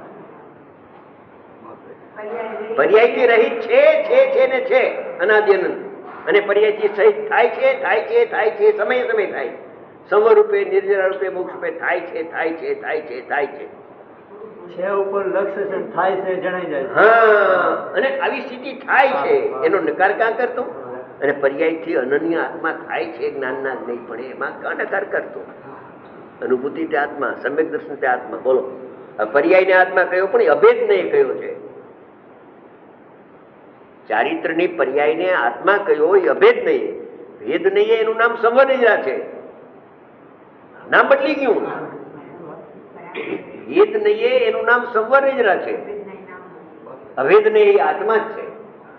પર્યાયથી રહિત છે, છે, છે ને છે અનાદિ અનંત, અને પર્યાયથી સહિત થાય છે, થાય છે, થાય છે, સમય સમય થાય, સમરૂપે નિર્જરા રૂપે મોક્ષ રૂપે થાય છે, થાય છે, થાય છે, થાય છે, છે ઉપર લક્ષ્ય છે, થાય છે, જણાઈ જાય. હા, અને આવી સ્થિતિ થાય છે એનો નકાર કાં કરતો? અને પર્યાયથી અનન્ય આત્મા થાય છે જ્ઞાનના નહીં, પણ એમાં કાં નકાર કરતો? અનુભૂતિ તે આત્મા, સમ્યક દર્શન તે આત્મા. બોલો, પર્યાયને આત્મા કયો પણ અભેદ નહીં કયો છે. ચારિત્રની પર્યાયને આત્મા કયો એ અભેદ નહીં, ભેદ નહીં, એનું નામ સંવર્ણિજરા છે. નામ બદલી ગયું. ભેદ નહીં એનું નામ સંવર્ણિજરા છે, અભેદ નહીં એ આત્મા જ છે.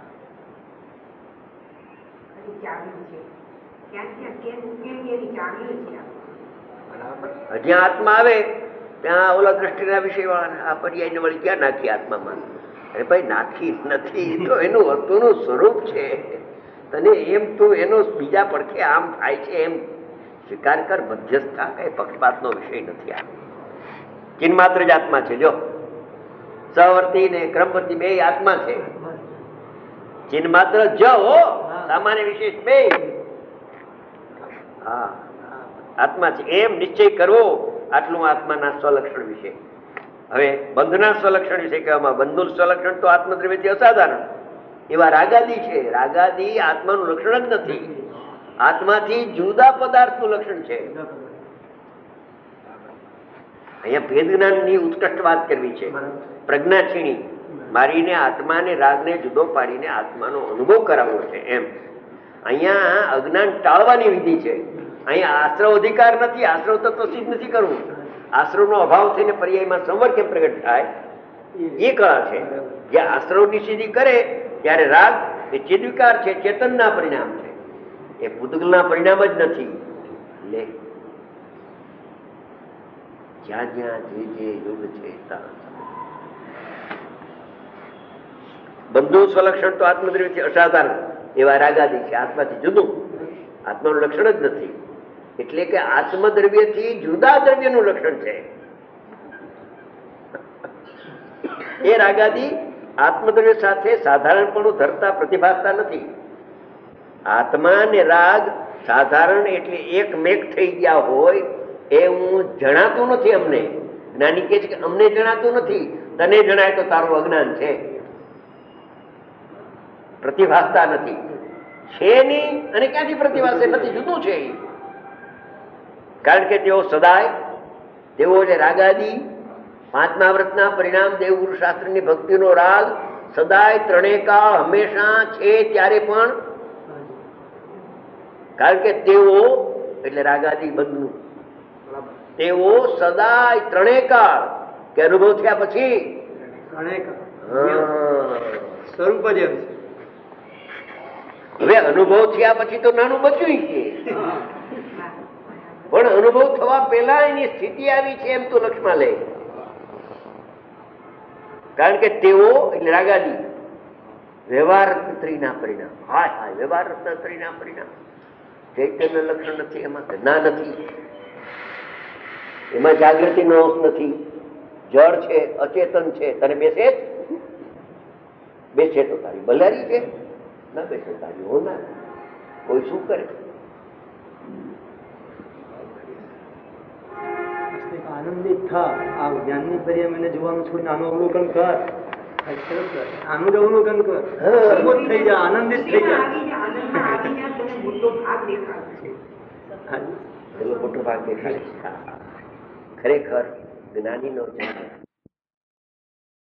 જ્યાં આત્મા આવે ત્યાં ઓલા દ્રષ્ટિના વિષય વાળા આ પર્યાય ને વળી ક્યાં નાખી આત્મામાં? અરે ભાઈ, નાખી નથી, તો એનું વસ્તુનું સ્વરૂપ છે. તને એમ તો એનો બીજા પડખે આમ થાય છે એમ સ્વીકાર કર. મધ્યસ્થતા કઈ પક્ષપાતનો વિષય નથી. આ ચિહ્ન માત્ર જ આત્મા છે. જો સહવર્તી ને ક્રમવર્તી બે આત્મા છે. ચિહ્ન માત્ર જ હો, સામાન્ય વિશેષ બે હા આત્મા છે એમ નિશ્ચય કરવો. આટલું આત્માના સ્વલક્ષણ વિશે. હવે બંધના સ્વલક્ષણ વિશે કહેવામાં, બંધનું સ્વલક્ષણ તો આત્મદ્રવ્યથી અસાધારણ એવા રાગાદી છે. રાગાદી આત્માનું લક્ષણ જ નથી, આત્માથી જુદા પદાર્થનું લક્ષણ છે. અહીંયા ભેદ જ્ઞાનની ઉત્કૃષ્ટ વાત કરવી છે. પ્રજ્ઞા છીણી મારીને આત્માને રાગને જુદો પાડીને આત્માનો અનુભવ કરાવવો છે એમ. અહીંયા અજ્ઞાન ટાળવાની વિધિ છે. અહીંયા આશ્રવ અધિકાર નથી, આશ્રવ તત્વ સિદ્ધ નથી કરવું. આશ્રવનો અભાવ થઈને પર્યાયમાં સંવર કેમ પ્રગટ થાય એ કળા છે. જે આશ્રવની સિદ્ધિ કરે ત્યારે રાગ એ ચિદવિકાર છે, ચેતનના પરિણામ છે, એ પૂતગલના પરિણામ જ નથી. લે જ્યાં જ્યાં જે જે યોગ છે બંધુ સ્વલક્ષણ તો આત્મદ્રવ્યથી અસાધારણ એવા રાગાદી છે. આત્માથી જુદું આત્માનું લક્ષણ જ નથી. એટલે કે આત્મદ્રવ્યથી જુદા દ્રવ્યનું લક્ષણ છે. એ રાગાદી આત્મદ્રવ્ય સાથે સાધારણપણું ધરતા પ્રતિભાસતા નથી. આત્મા ને રાગ સાધારણ એટલે એક મેક થઈ ગયા હોય એ હું જણાતું નથી અમને. જ્ઞાની કે છે કે અમને જણાતું નથી, તને જણાય તો તારું અજ્ઞાન છે. પ્રતિભાસતા નથી છે નહીં, અને ક્યાંથી પ્રતિભાસે નથી, જુદું છે. કારણ કે તેઓ સદાય તેઓ જે રાગાદી પાંચમા વ્રતના પરિણામ દેવગુરુ શાસ્ત્રની ભક્તિનો રાગ સદાય ત્રણેય કાળ હંમેશા છે ત્યારે પણ, કારણ કે તેઓ એટલે રાગાદી બંધનું તેઓ સદાય ત્રણેય કાળ કે અનુભવ થયા પછી સ્વરૂપ જ એમ છે. હવે અનુભવ થયા પછી તો નાનું બચ્યું છે, પણ અનુભવ થવા પહેલા એની સ્થિતિ આવી છે એમ તો લક્ષમાં લે. કારણ કે તેઓ એટલે રાગાદી વ્યવહાર રત્નત્રીના પરિણામ. હાય હાય વ્યવહાર રત્નત્રીના પરિણામ. ચૈતન્ય લક્ષણ નથી, એમાં ના નથી, એમાં જાગૃતિ નો અંશ નથી. જળ છે, અચેતન છે, તને બેસે જ બેસે તો તારી બલારી છે, ના બેસે તારી હોનાર. કોઈ શું કરે? આનંદિત થા, આ જ્ઞાનની પર્યાય મને જોવાનું છોડીને આનું અવલોકન કર, આનું જ અવલોકન કર, અદ્ભુત થઈ જા, આનંદિત થઈ જા. એનો મોટો ભાગ દેખાય. ખરેખર જ્ઞાનીનો જન્મ